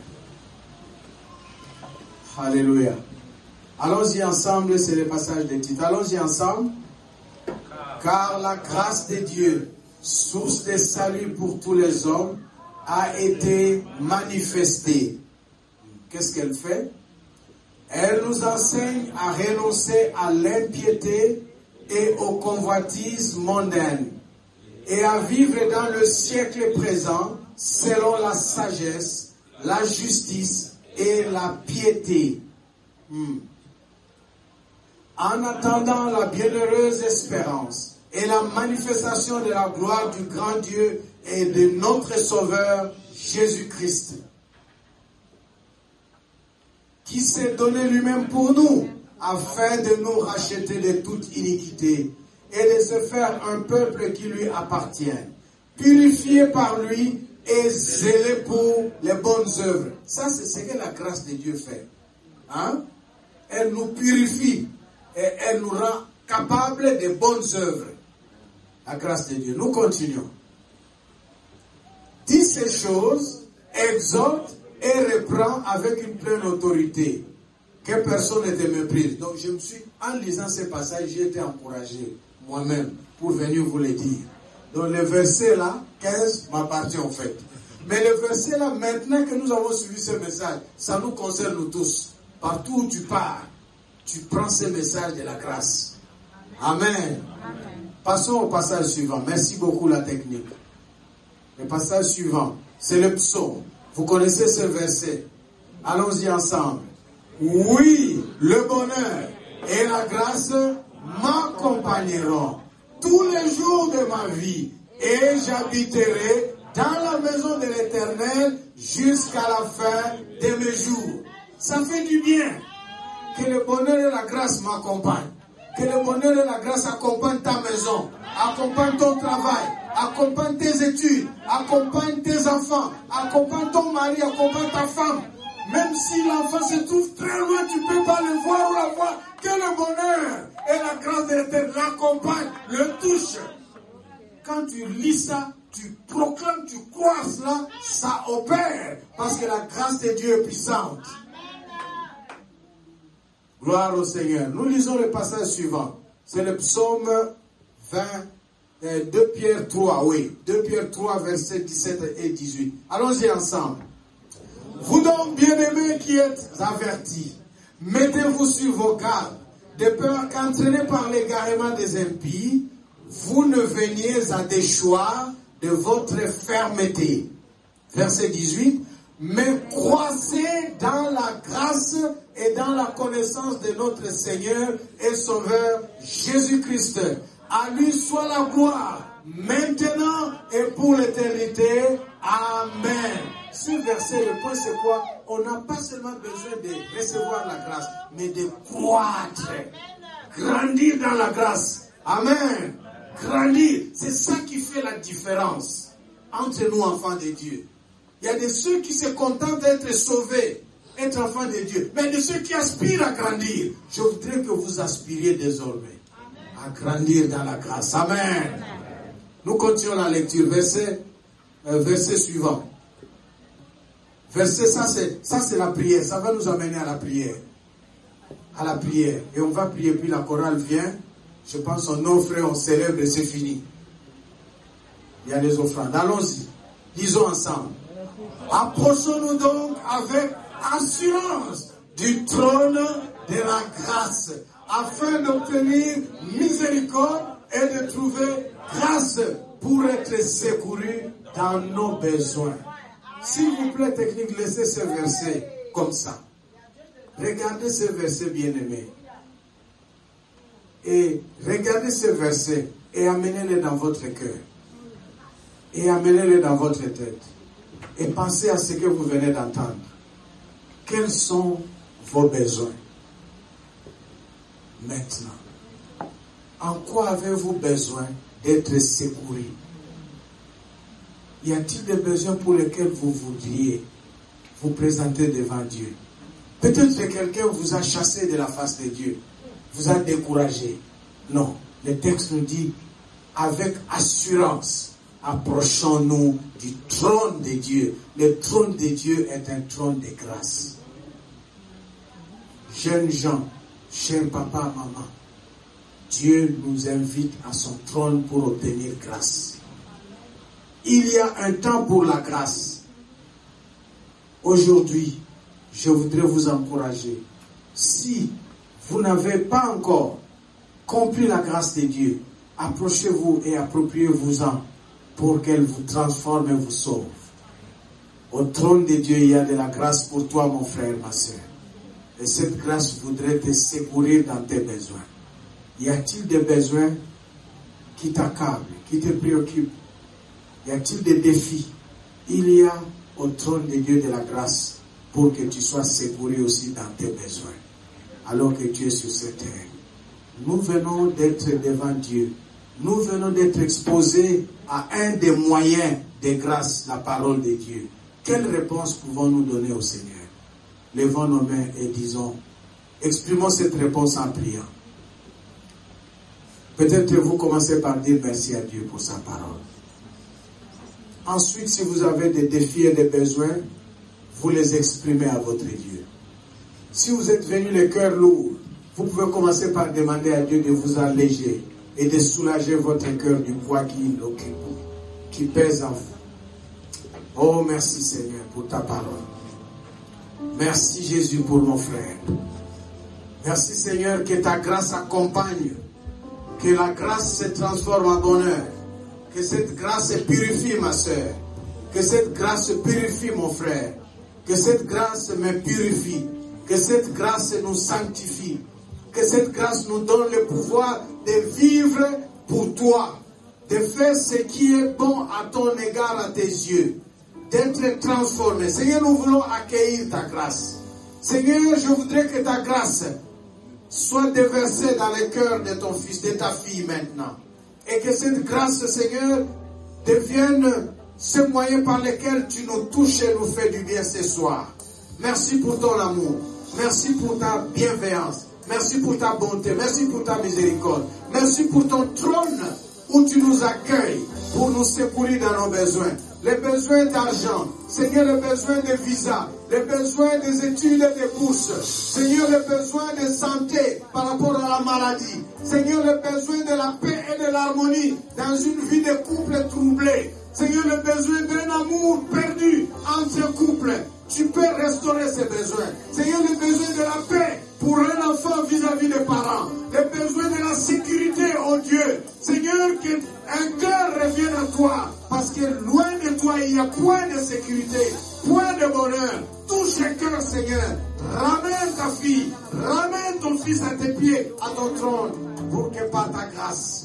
Alléluia. Allons-y ensemble, c'est le passage de Tite. Allons-y ensemble. Car la grâce de Dieu, source de salut pour tous les hommes, a été manifestée. Qu'est-ce qu'elle fait? Elle nous enseigne à renoncer à l'impiété et aux convoitises mondaines et à vivre dans le siècle présent selon la sagesse, la justice et la piété. En attendant la bienheureuse espérance et la manifestation de la gloire du grand Dieu et de notre Sauveur Jésus-Christ, qui s'est donné lui-même pour nous, afin de nous racheter de toute iniquité et de se faire un peuple qui lui appartient, purifié par lui et zélé pour les bonnes œuvres. Ça, c'est ce que la grâce de Dieu fait. Hein? Elle nous purifie et elle nous rend capables de bonnes œuvres. La grâce de Dieu. Nous continuons. Dis ces choses, exhorte et reprend avec une pleine autorité, que personne ne te méprise. Donc je me suis, en lisant ces passages, j'ai été encouragé moi-même pour venir vous le dire. Donc le verset là, 15, m'appartient en fait. Mais le verset là, maintenant que nous avons suivi ce message, ça nous concerne nous tous. Partout où tu pars, tu prends ce message de la grâce. Amen. Amen. Passons au passage suivant. Merci beaucoup la technique. Le passage suivant, c'est le psaume. Vous connaissez ce verset. Allons-y ensemble. Oui, le bonheur et la grâce m'accompagneront tous les jours de ma vie et j'habiterai dans la maison de l'Éternel jusqu'à la fin de mes jours. Ça fait du bien que le bonheur et la grâce m'accompagnent. Que le bonheur et la grâce accompagnent ta maison, accompagnent ton travail, accompagnent tes études, accompagnent tes enfants, accompagnent ton mari, accompagnent ta femme. Même si l'enfant se trouve très loin, tu ne peux pas le voir ou la voir. Que le bonheur et la grâce de l'Éternel l'accompagnent, le touchent. Quand tu lis ça, tu proclames, tu crois cela, ça opère. Parce que la grâce de Dieu est puissante. Gloire au Seigneur. Nous lisons le passage suivant. C'est le psaume 2 Pierre 3, oui. 2 Pierre 3, versets 17 et 18. Allons-y ensemble. Vous donc, bien-aimés qui êtes avertis, mettez-vous sur vos gardes, de peur qu'entraînés par l'égarement des impies, vous ne veniez à déchoir de votre fermeté. Verset 18. Mais croissez dans la grâce et dans la connaissance de notre Seigneur et Sauveur Jésus-Christ. À lui soit la gloire, maintenant et pour l'éternité. Amen. Ce verset, le point c'est quoi? On n'a pas seulement besoin de recevoir la grâce, mais de croître, grandir dans la grâce. Amen. Grandir, c'est ça qui fait la différence entre nous, enfants de Dieu. Il y a de ceux qui se contentent d'être sauvés, être enfants de Dieu. Mais de ceux qui aspirent à grandir, je voudrais que vous aspiriez désormais à grandir dans la grâce. Amen. Nous continuons la lecture. Verset suivant. Verset, ça c'est la prière. Ça va nous amener à la prière. À la prière. Et on va prier, puis la chorale vient. Je pense on offre, on célèbre et c'est fini. Il y a les offrandes. Allons-y. Lisons ensemble. Approchons-nous donc avec assurance du trône de la grâce, afin d'obtenir miséricorde et de trouver grâce pour être secouru dans nos besoins. S'il vous plaît, technique, laissez ce verset comme ça. Regardez ce verset, bien-aimé. Et regardez ce verset et amenez-le dans votre cœur. Et amenez-le dans votre tête. Et pensez à ce que vous venez d'entendre. Quels sont vos besoins maintenant? En quoi avez-vous besoin d'être secouru? Y a-t-il des besoins pour lesquels vous voudriez vous présenter devant Dieu? Peut-être que quelqu'un vous a chassé de la face de Dieu, vous a découragé. Non, le texte nous dit, avec assurance, approchons-nous du trône de Dieu. Le trône de Dieu est un trône de grâce. Jeunes gens, chers papa, maman, Dieu nous invite à son trône pour obtenir grâce. Il y a un temps pour la grâce. Aujourd'hui, je voudrais vous encourager Si vous n'avez pas encore compris la grâce de Dieu, approchez-vous et appropriez-vous-en pour qu'elle vous transforme et vous sauve. Au trône de Dieu, il y a de la grâce pour toi, mon frère, ma soeur. Et cette grâce voudrait te secourir dans tes besoins. Y a-t-il des besoins qui t'accablent, qui te préoccupent? Y a-t-il des défis? Il y a au trône de Dieu de la grâce pour que tu sois secouru aussi dans tes besoins. Alors que tu es sur cette terre. Nous venons d'être devant Dieu. Nous venons d'être exposés à un des moyens de grâce, la parole de Dieu. Quelle réponse pouvons-nous donner au Seigneur? Levons nos mains et disons, exprimons cette réponse en priant. Peut-être vous commencez par dire merci à Dieu pour sa parole. Ensuite, si vous avez des défis et des besoins, vous les exprimez à votre Dieu. Si vous êtes venu le cœur lourd, vous pouvez commencer par demander à Dieu de vous alléger et de soulager votre cœur du poids qui pèse en vous. Oh, merci Seigneur pour ta parole. Merci Jésus pour mon frère. Merci Seigneur que ta grâce accompagne, que la grâce se transforme en bonheur, que cette grâce purifie ma soeur, que cette grâce purifie mon frère, que cette grâce me purifie, que cette grâce nous sanctifie, que cette grâce nous donne le pouvoir de vivre pour toi, de faire ce qui est bon à ton égard, à tes yeux, d'être transformé. Seigneur, nous voulons accueillir ta grâce. Seigneur, je voudrais que ta grâce soit déversée dans le cœur de ton fils, de ta fille maintenant. Et que cette grâce, Seigneur, devienne ce moyen par lequel tu nous touches et nous fais du bien ce soir. Merci pour ton amour. Merci pour ta bienveillance. Merci pour ta bonté. Merci pour ta miséricorde. Merci pour ton trône où tu nous accueilles pour nous secourir dans nos besoins. Les besoins d'argent, Seigneur, les besoins de visa, les besoins des études et des bourses, Seigneur, les besoins de santé par rapport à la maladie, Seigneur, les besoins de la paix et de l'harmonie dans une vie de couple troublée, Seigneur, les besoins d'un amour perdu entre couples, tu peux restaurer ces besoins. Seigneur, les besoins de la paix pour un enfant vis-à-vis des parents, les besoins de la sécurité, oh Dieu, Seigneur, qu'un cœur revienne à toi, parce que loin de toi, il y a point de sécurité, point de bonheur. Touche le cœur, Seigneur. Ramène ta fille, ramène ton fils à tes pieds, à ton trône, pour que par ta grâce,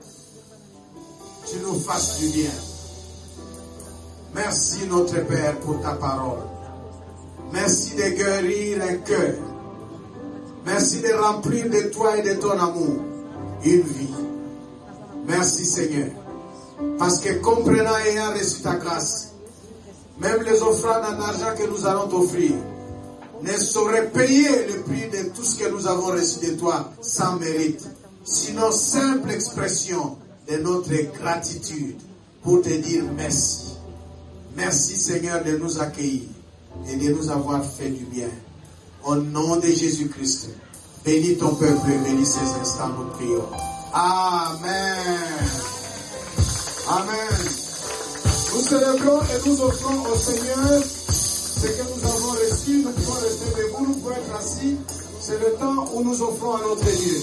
tu nous fasses du bien. Merci, notre Père, pour ta parole. Merci de guérir un cœur. Merci de remplir de toi et de ton amour une vie. Merci, Seigneur. Parce que comprenant et ayant reçu ta grâce, même les offrandes en argent que nous allons t'offrir ne sauraient payer le prix de tout ce que nous avons reçu de toi sans mérite. Sinon, simple expression de notre gratitude pour te dire merci. Merci, Seigneur, de nous accueillir et de nous avoir fait du bien. Au nom de Jésus-Christ, bénis ton peuple et bénis ces instants, nous prions. Amen. Amen. Nous célébrons et nous offrons au Seigneur ce que nous avons reçu. Nous pouvons rester debout, nous pouvons être assis. C'est le temps où nous offrons à notre Dieu.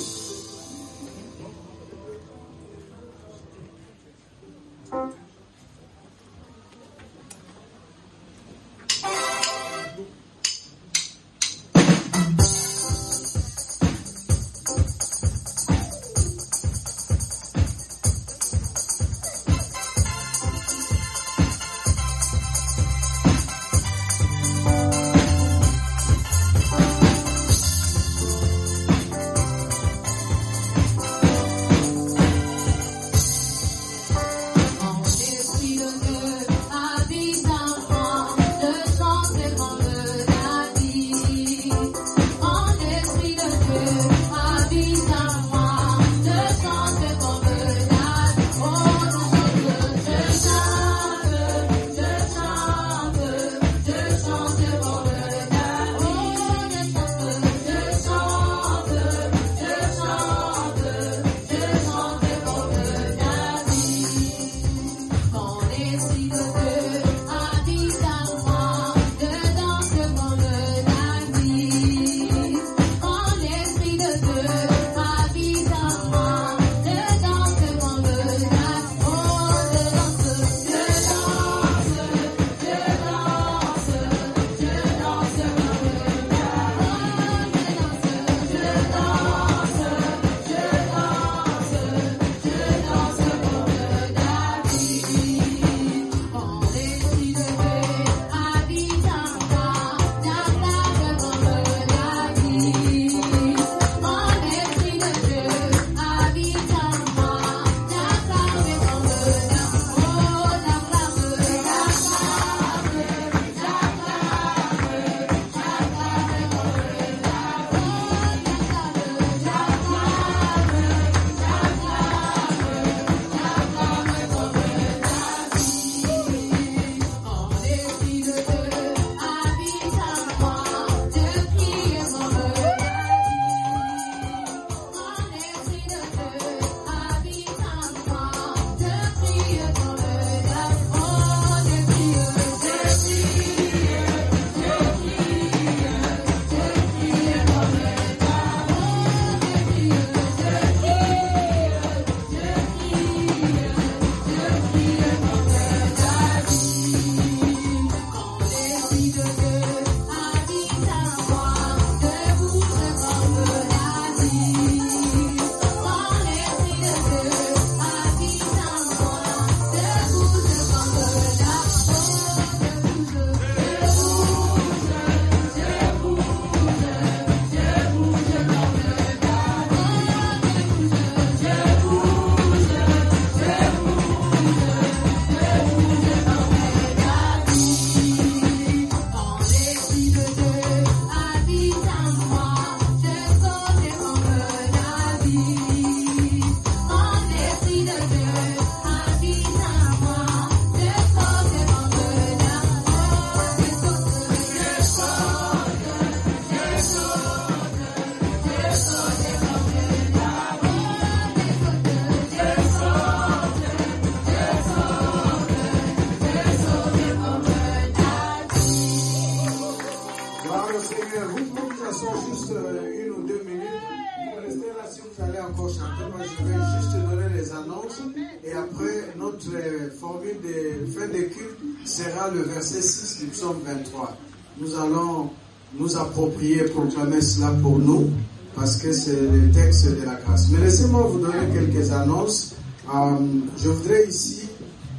moi je vais juste donner les annonces et après notre formule de fin de culte sera le verset 6 du psaume 23. Nous allons nous approprier, proclamer cela pour nous parce que c'est le texte de la grâce. Mais laissez-moi vous donner quelques annonces. Je voudrais ici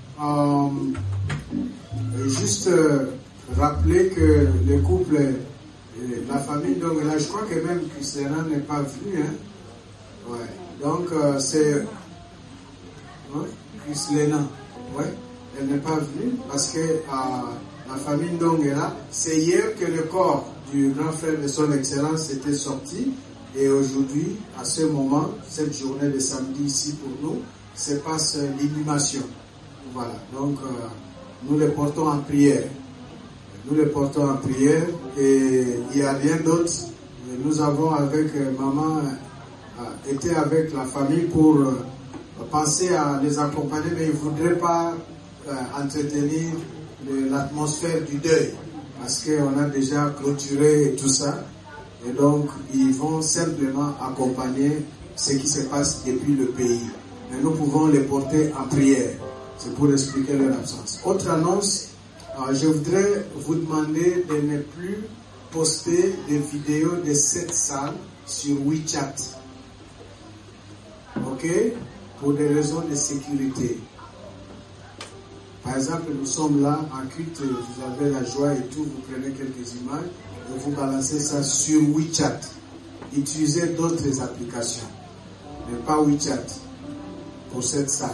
juste rappeler que le couple, la famille, donc là je crois que même Christina n'est pas venue. Hein? Ouais. Donc c'est Christina, ouais, elle n'est pas venue parce que la famille Ndong est là. C'est hier que le corps du grand frère de son excellence était sorti et aujourd'hui, à ce moment, cette journée de samedi ici pour nous, se passe l'inhumation. Voilà, donc nous les portons en prière. Nous les portons en prière et il n'y a rien d'autre. Nous avons avec maman été avec la famille pour penser à les accompagner, mais ils ne voudraient pas entretenir l'atmosphère du deuil parce qu'on a déjà clôturé tout ça et donc ils vont simplement accompagner ce qui se passe depuis le pays. Mais nous pouvons les porter en prière. C'est pour expliquer leur absence. Autre annonce, je voudrais vous demander de ne plus poster des vidéos de cette salle sur WeChat. Ok? Pour des raisons de sécurité. Par exemple, nous sommes là en culte, vous avez la joie et tout, vous prenez quelques images et vous balancez ça sur WeChat. Utilisez d'autres applications, mais pas WeChat pour cette salle.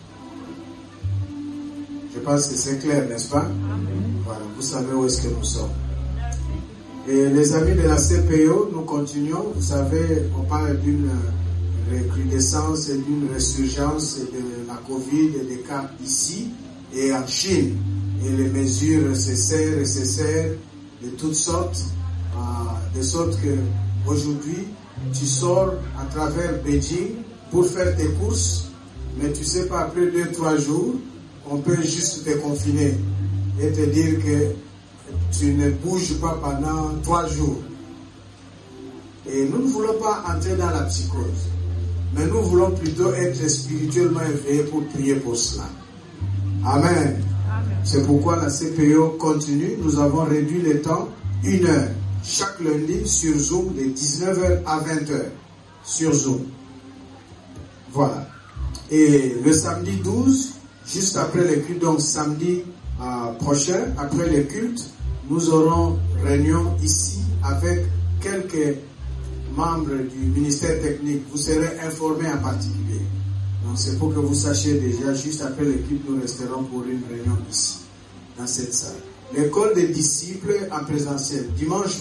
Je pense que c'est clair, n'est-ce pas? Voilà, vous savez où est-ce que nous sommes. Et les amis de la CPO, nous continuons. Vous savez, on parle d'une recrudescence et d'une résurgence de la Covid et des cas ici et en Chine. Et les mesures se serrent de toutes sortes, de sorte que aujourd'hui, tu sors à travers Beijing pour faire tes courses, mais tu sais pas, après 2-3 jours, on peut juste te confiner et te dire que tu ne bouges pas pendant 3 jours. Et nous ne voulons pas entrer dans la psychose, mais nous voulons plutôt être spirituellement éveillés pour prier pour cela. Amen. C'est pourquoi la CPO continue. Nous avons réduit le temps 1 heure chaque lundi sur Zoom de 19h à 20h sur Zoom. Voilà. Et le samedi 12, juste après le culte, donc samedi prochain, après le culte, nous aurons réunion ici avec quelques membres du ministère technique. Vous serez informés en particulier. Donc c'est pour que vous sachiez déjà, juste après le culte, nous resterons pour une réunion ici, dans cette salle. L'école des disciples en présentiel, dimanche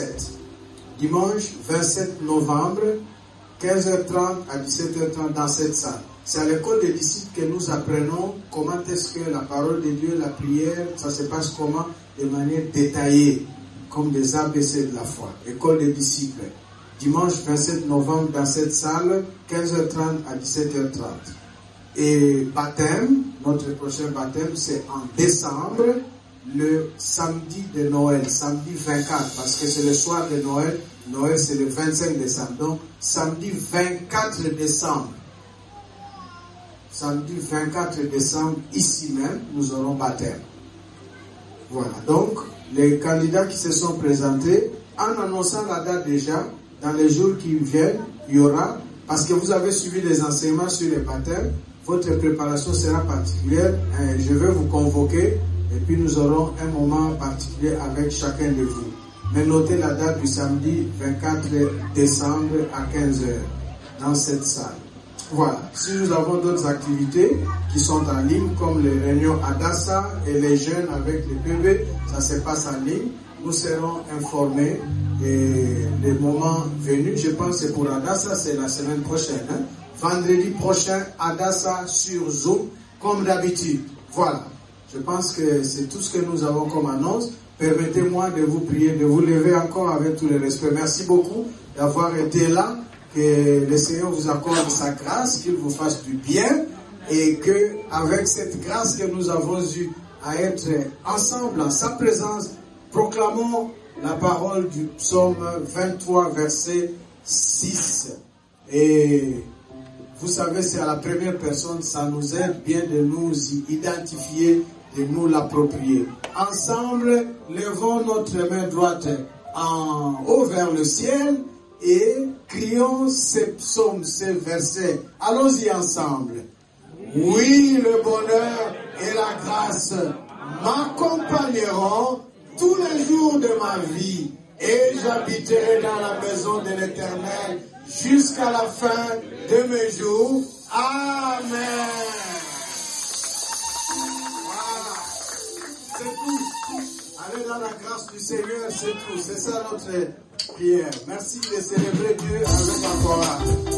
27 novembre, 15h30 à 17h30 dans cette salle. C'est à l'école des disciples que nous apprenons comment est-ce que la parole de Dieu, la prière, ça se passe comment de manière détaillée, comme des ABC de la foi. École des disciples. Dimanche 27 novembre dans cette salle, 15h30 à 17h30. Et baptême, notre prochain baptême, c'est en décembre, le samedi de Noël, samedi 24, parce que c'est le soir de Noël. Noël, c'est le 25 décembre. Donc, samedi 24 décembre. Samedi 24 décembre, ici même, nous aurons baptême. Voilà. Donc, les candidats qui se sont présentés, en annonçant la date déjà, dans les jours qui viennent, il y aura, parce que vous avez suivi les enseignements sur les baptêmes, votre préparation sera particulière. Je vais vous convoquer et puis nous aurons un moment particulier avec chacun de vous. Mais notez la date du samedi 24 décembre à 15h dans cette salle. Voilà. Si nous avons d'autres activités qui sont en ligne, comme les réunions Adassa et les jeunes avec les bébés, ça se passe en ligne. Nous serons informés et les moments venus, je pense que pour Adassa, c'est la semaine prochaine. Hein? Vendredi prochain, Adassa sur Zoom, comme d'habitude. Voilà. Je pense que c'est tout ce que nous avons comme annonce. Permettez-moi de vous prier, de vous lever encore avec tout le respect. Merci beaucoup d'avoir été là. Que le Seigneur vous accorde sa grâce, qu'il vous fasse du bien et que avec cette grâce que nous avons eue à être ensemble en sa présence, proclamons la parole du psaume 23, verset 6. Et vous savez, c'est à la première personne, ça nous aide bien de nous identifier, de nous l'approprier. Ensemble, levons notre main droite en haut vers le ciel et crions ces psaumes, ces versets. Allons-y ensemble. Oui, le bonheur et la grâce m'accompagneront tous les jours de ma vie et j'habiterai dans la maison de l'Éternel jusqu'à la fin de mes jours. Amen. Voilà. C'est tout. Allez dans la grâce du Seigneur, c'est tout. C'est ça notre prière. Merci de célébrer Dieu avec la chorale.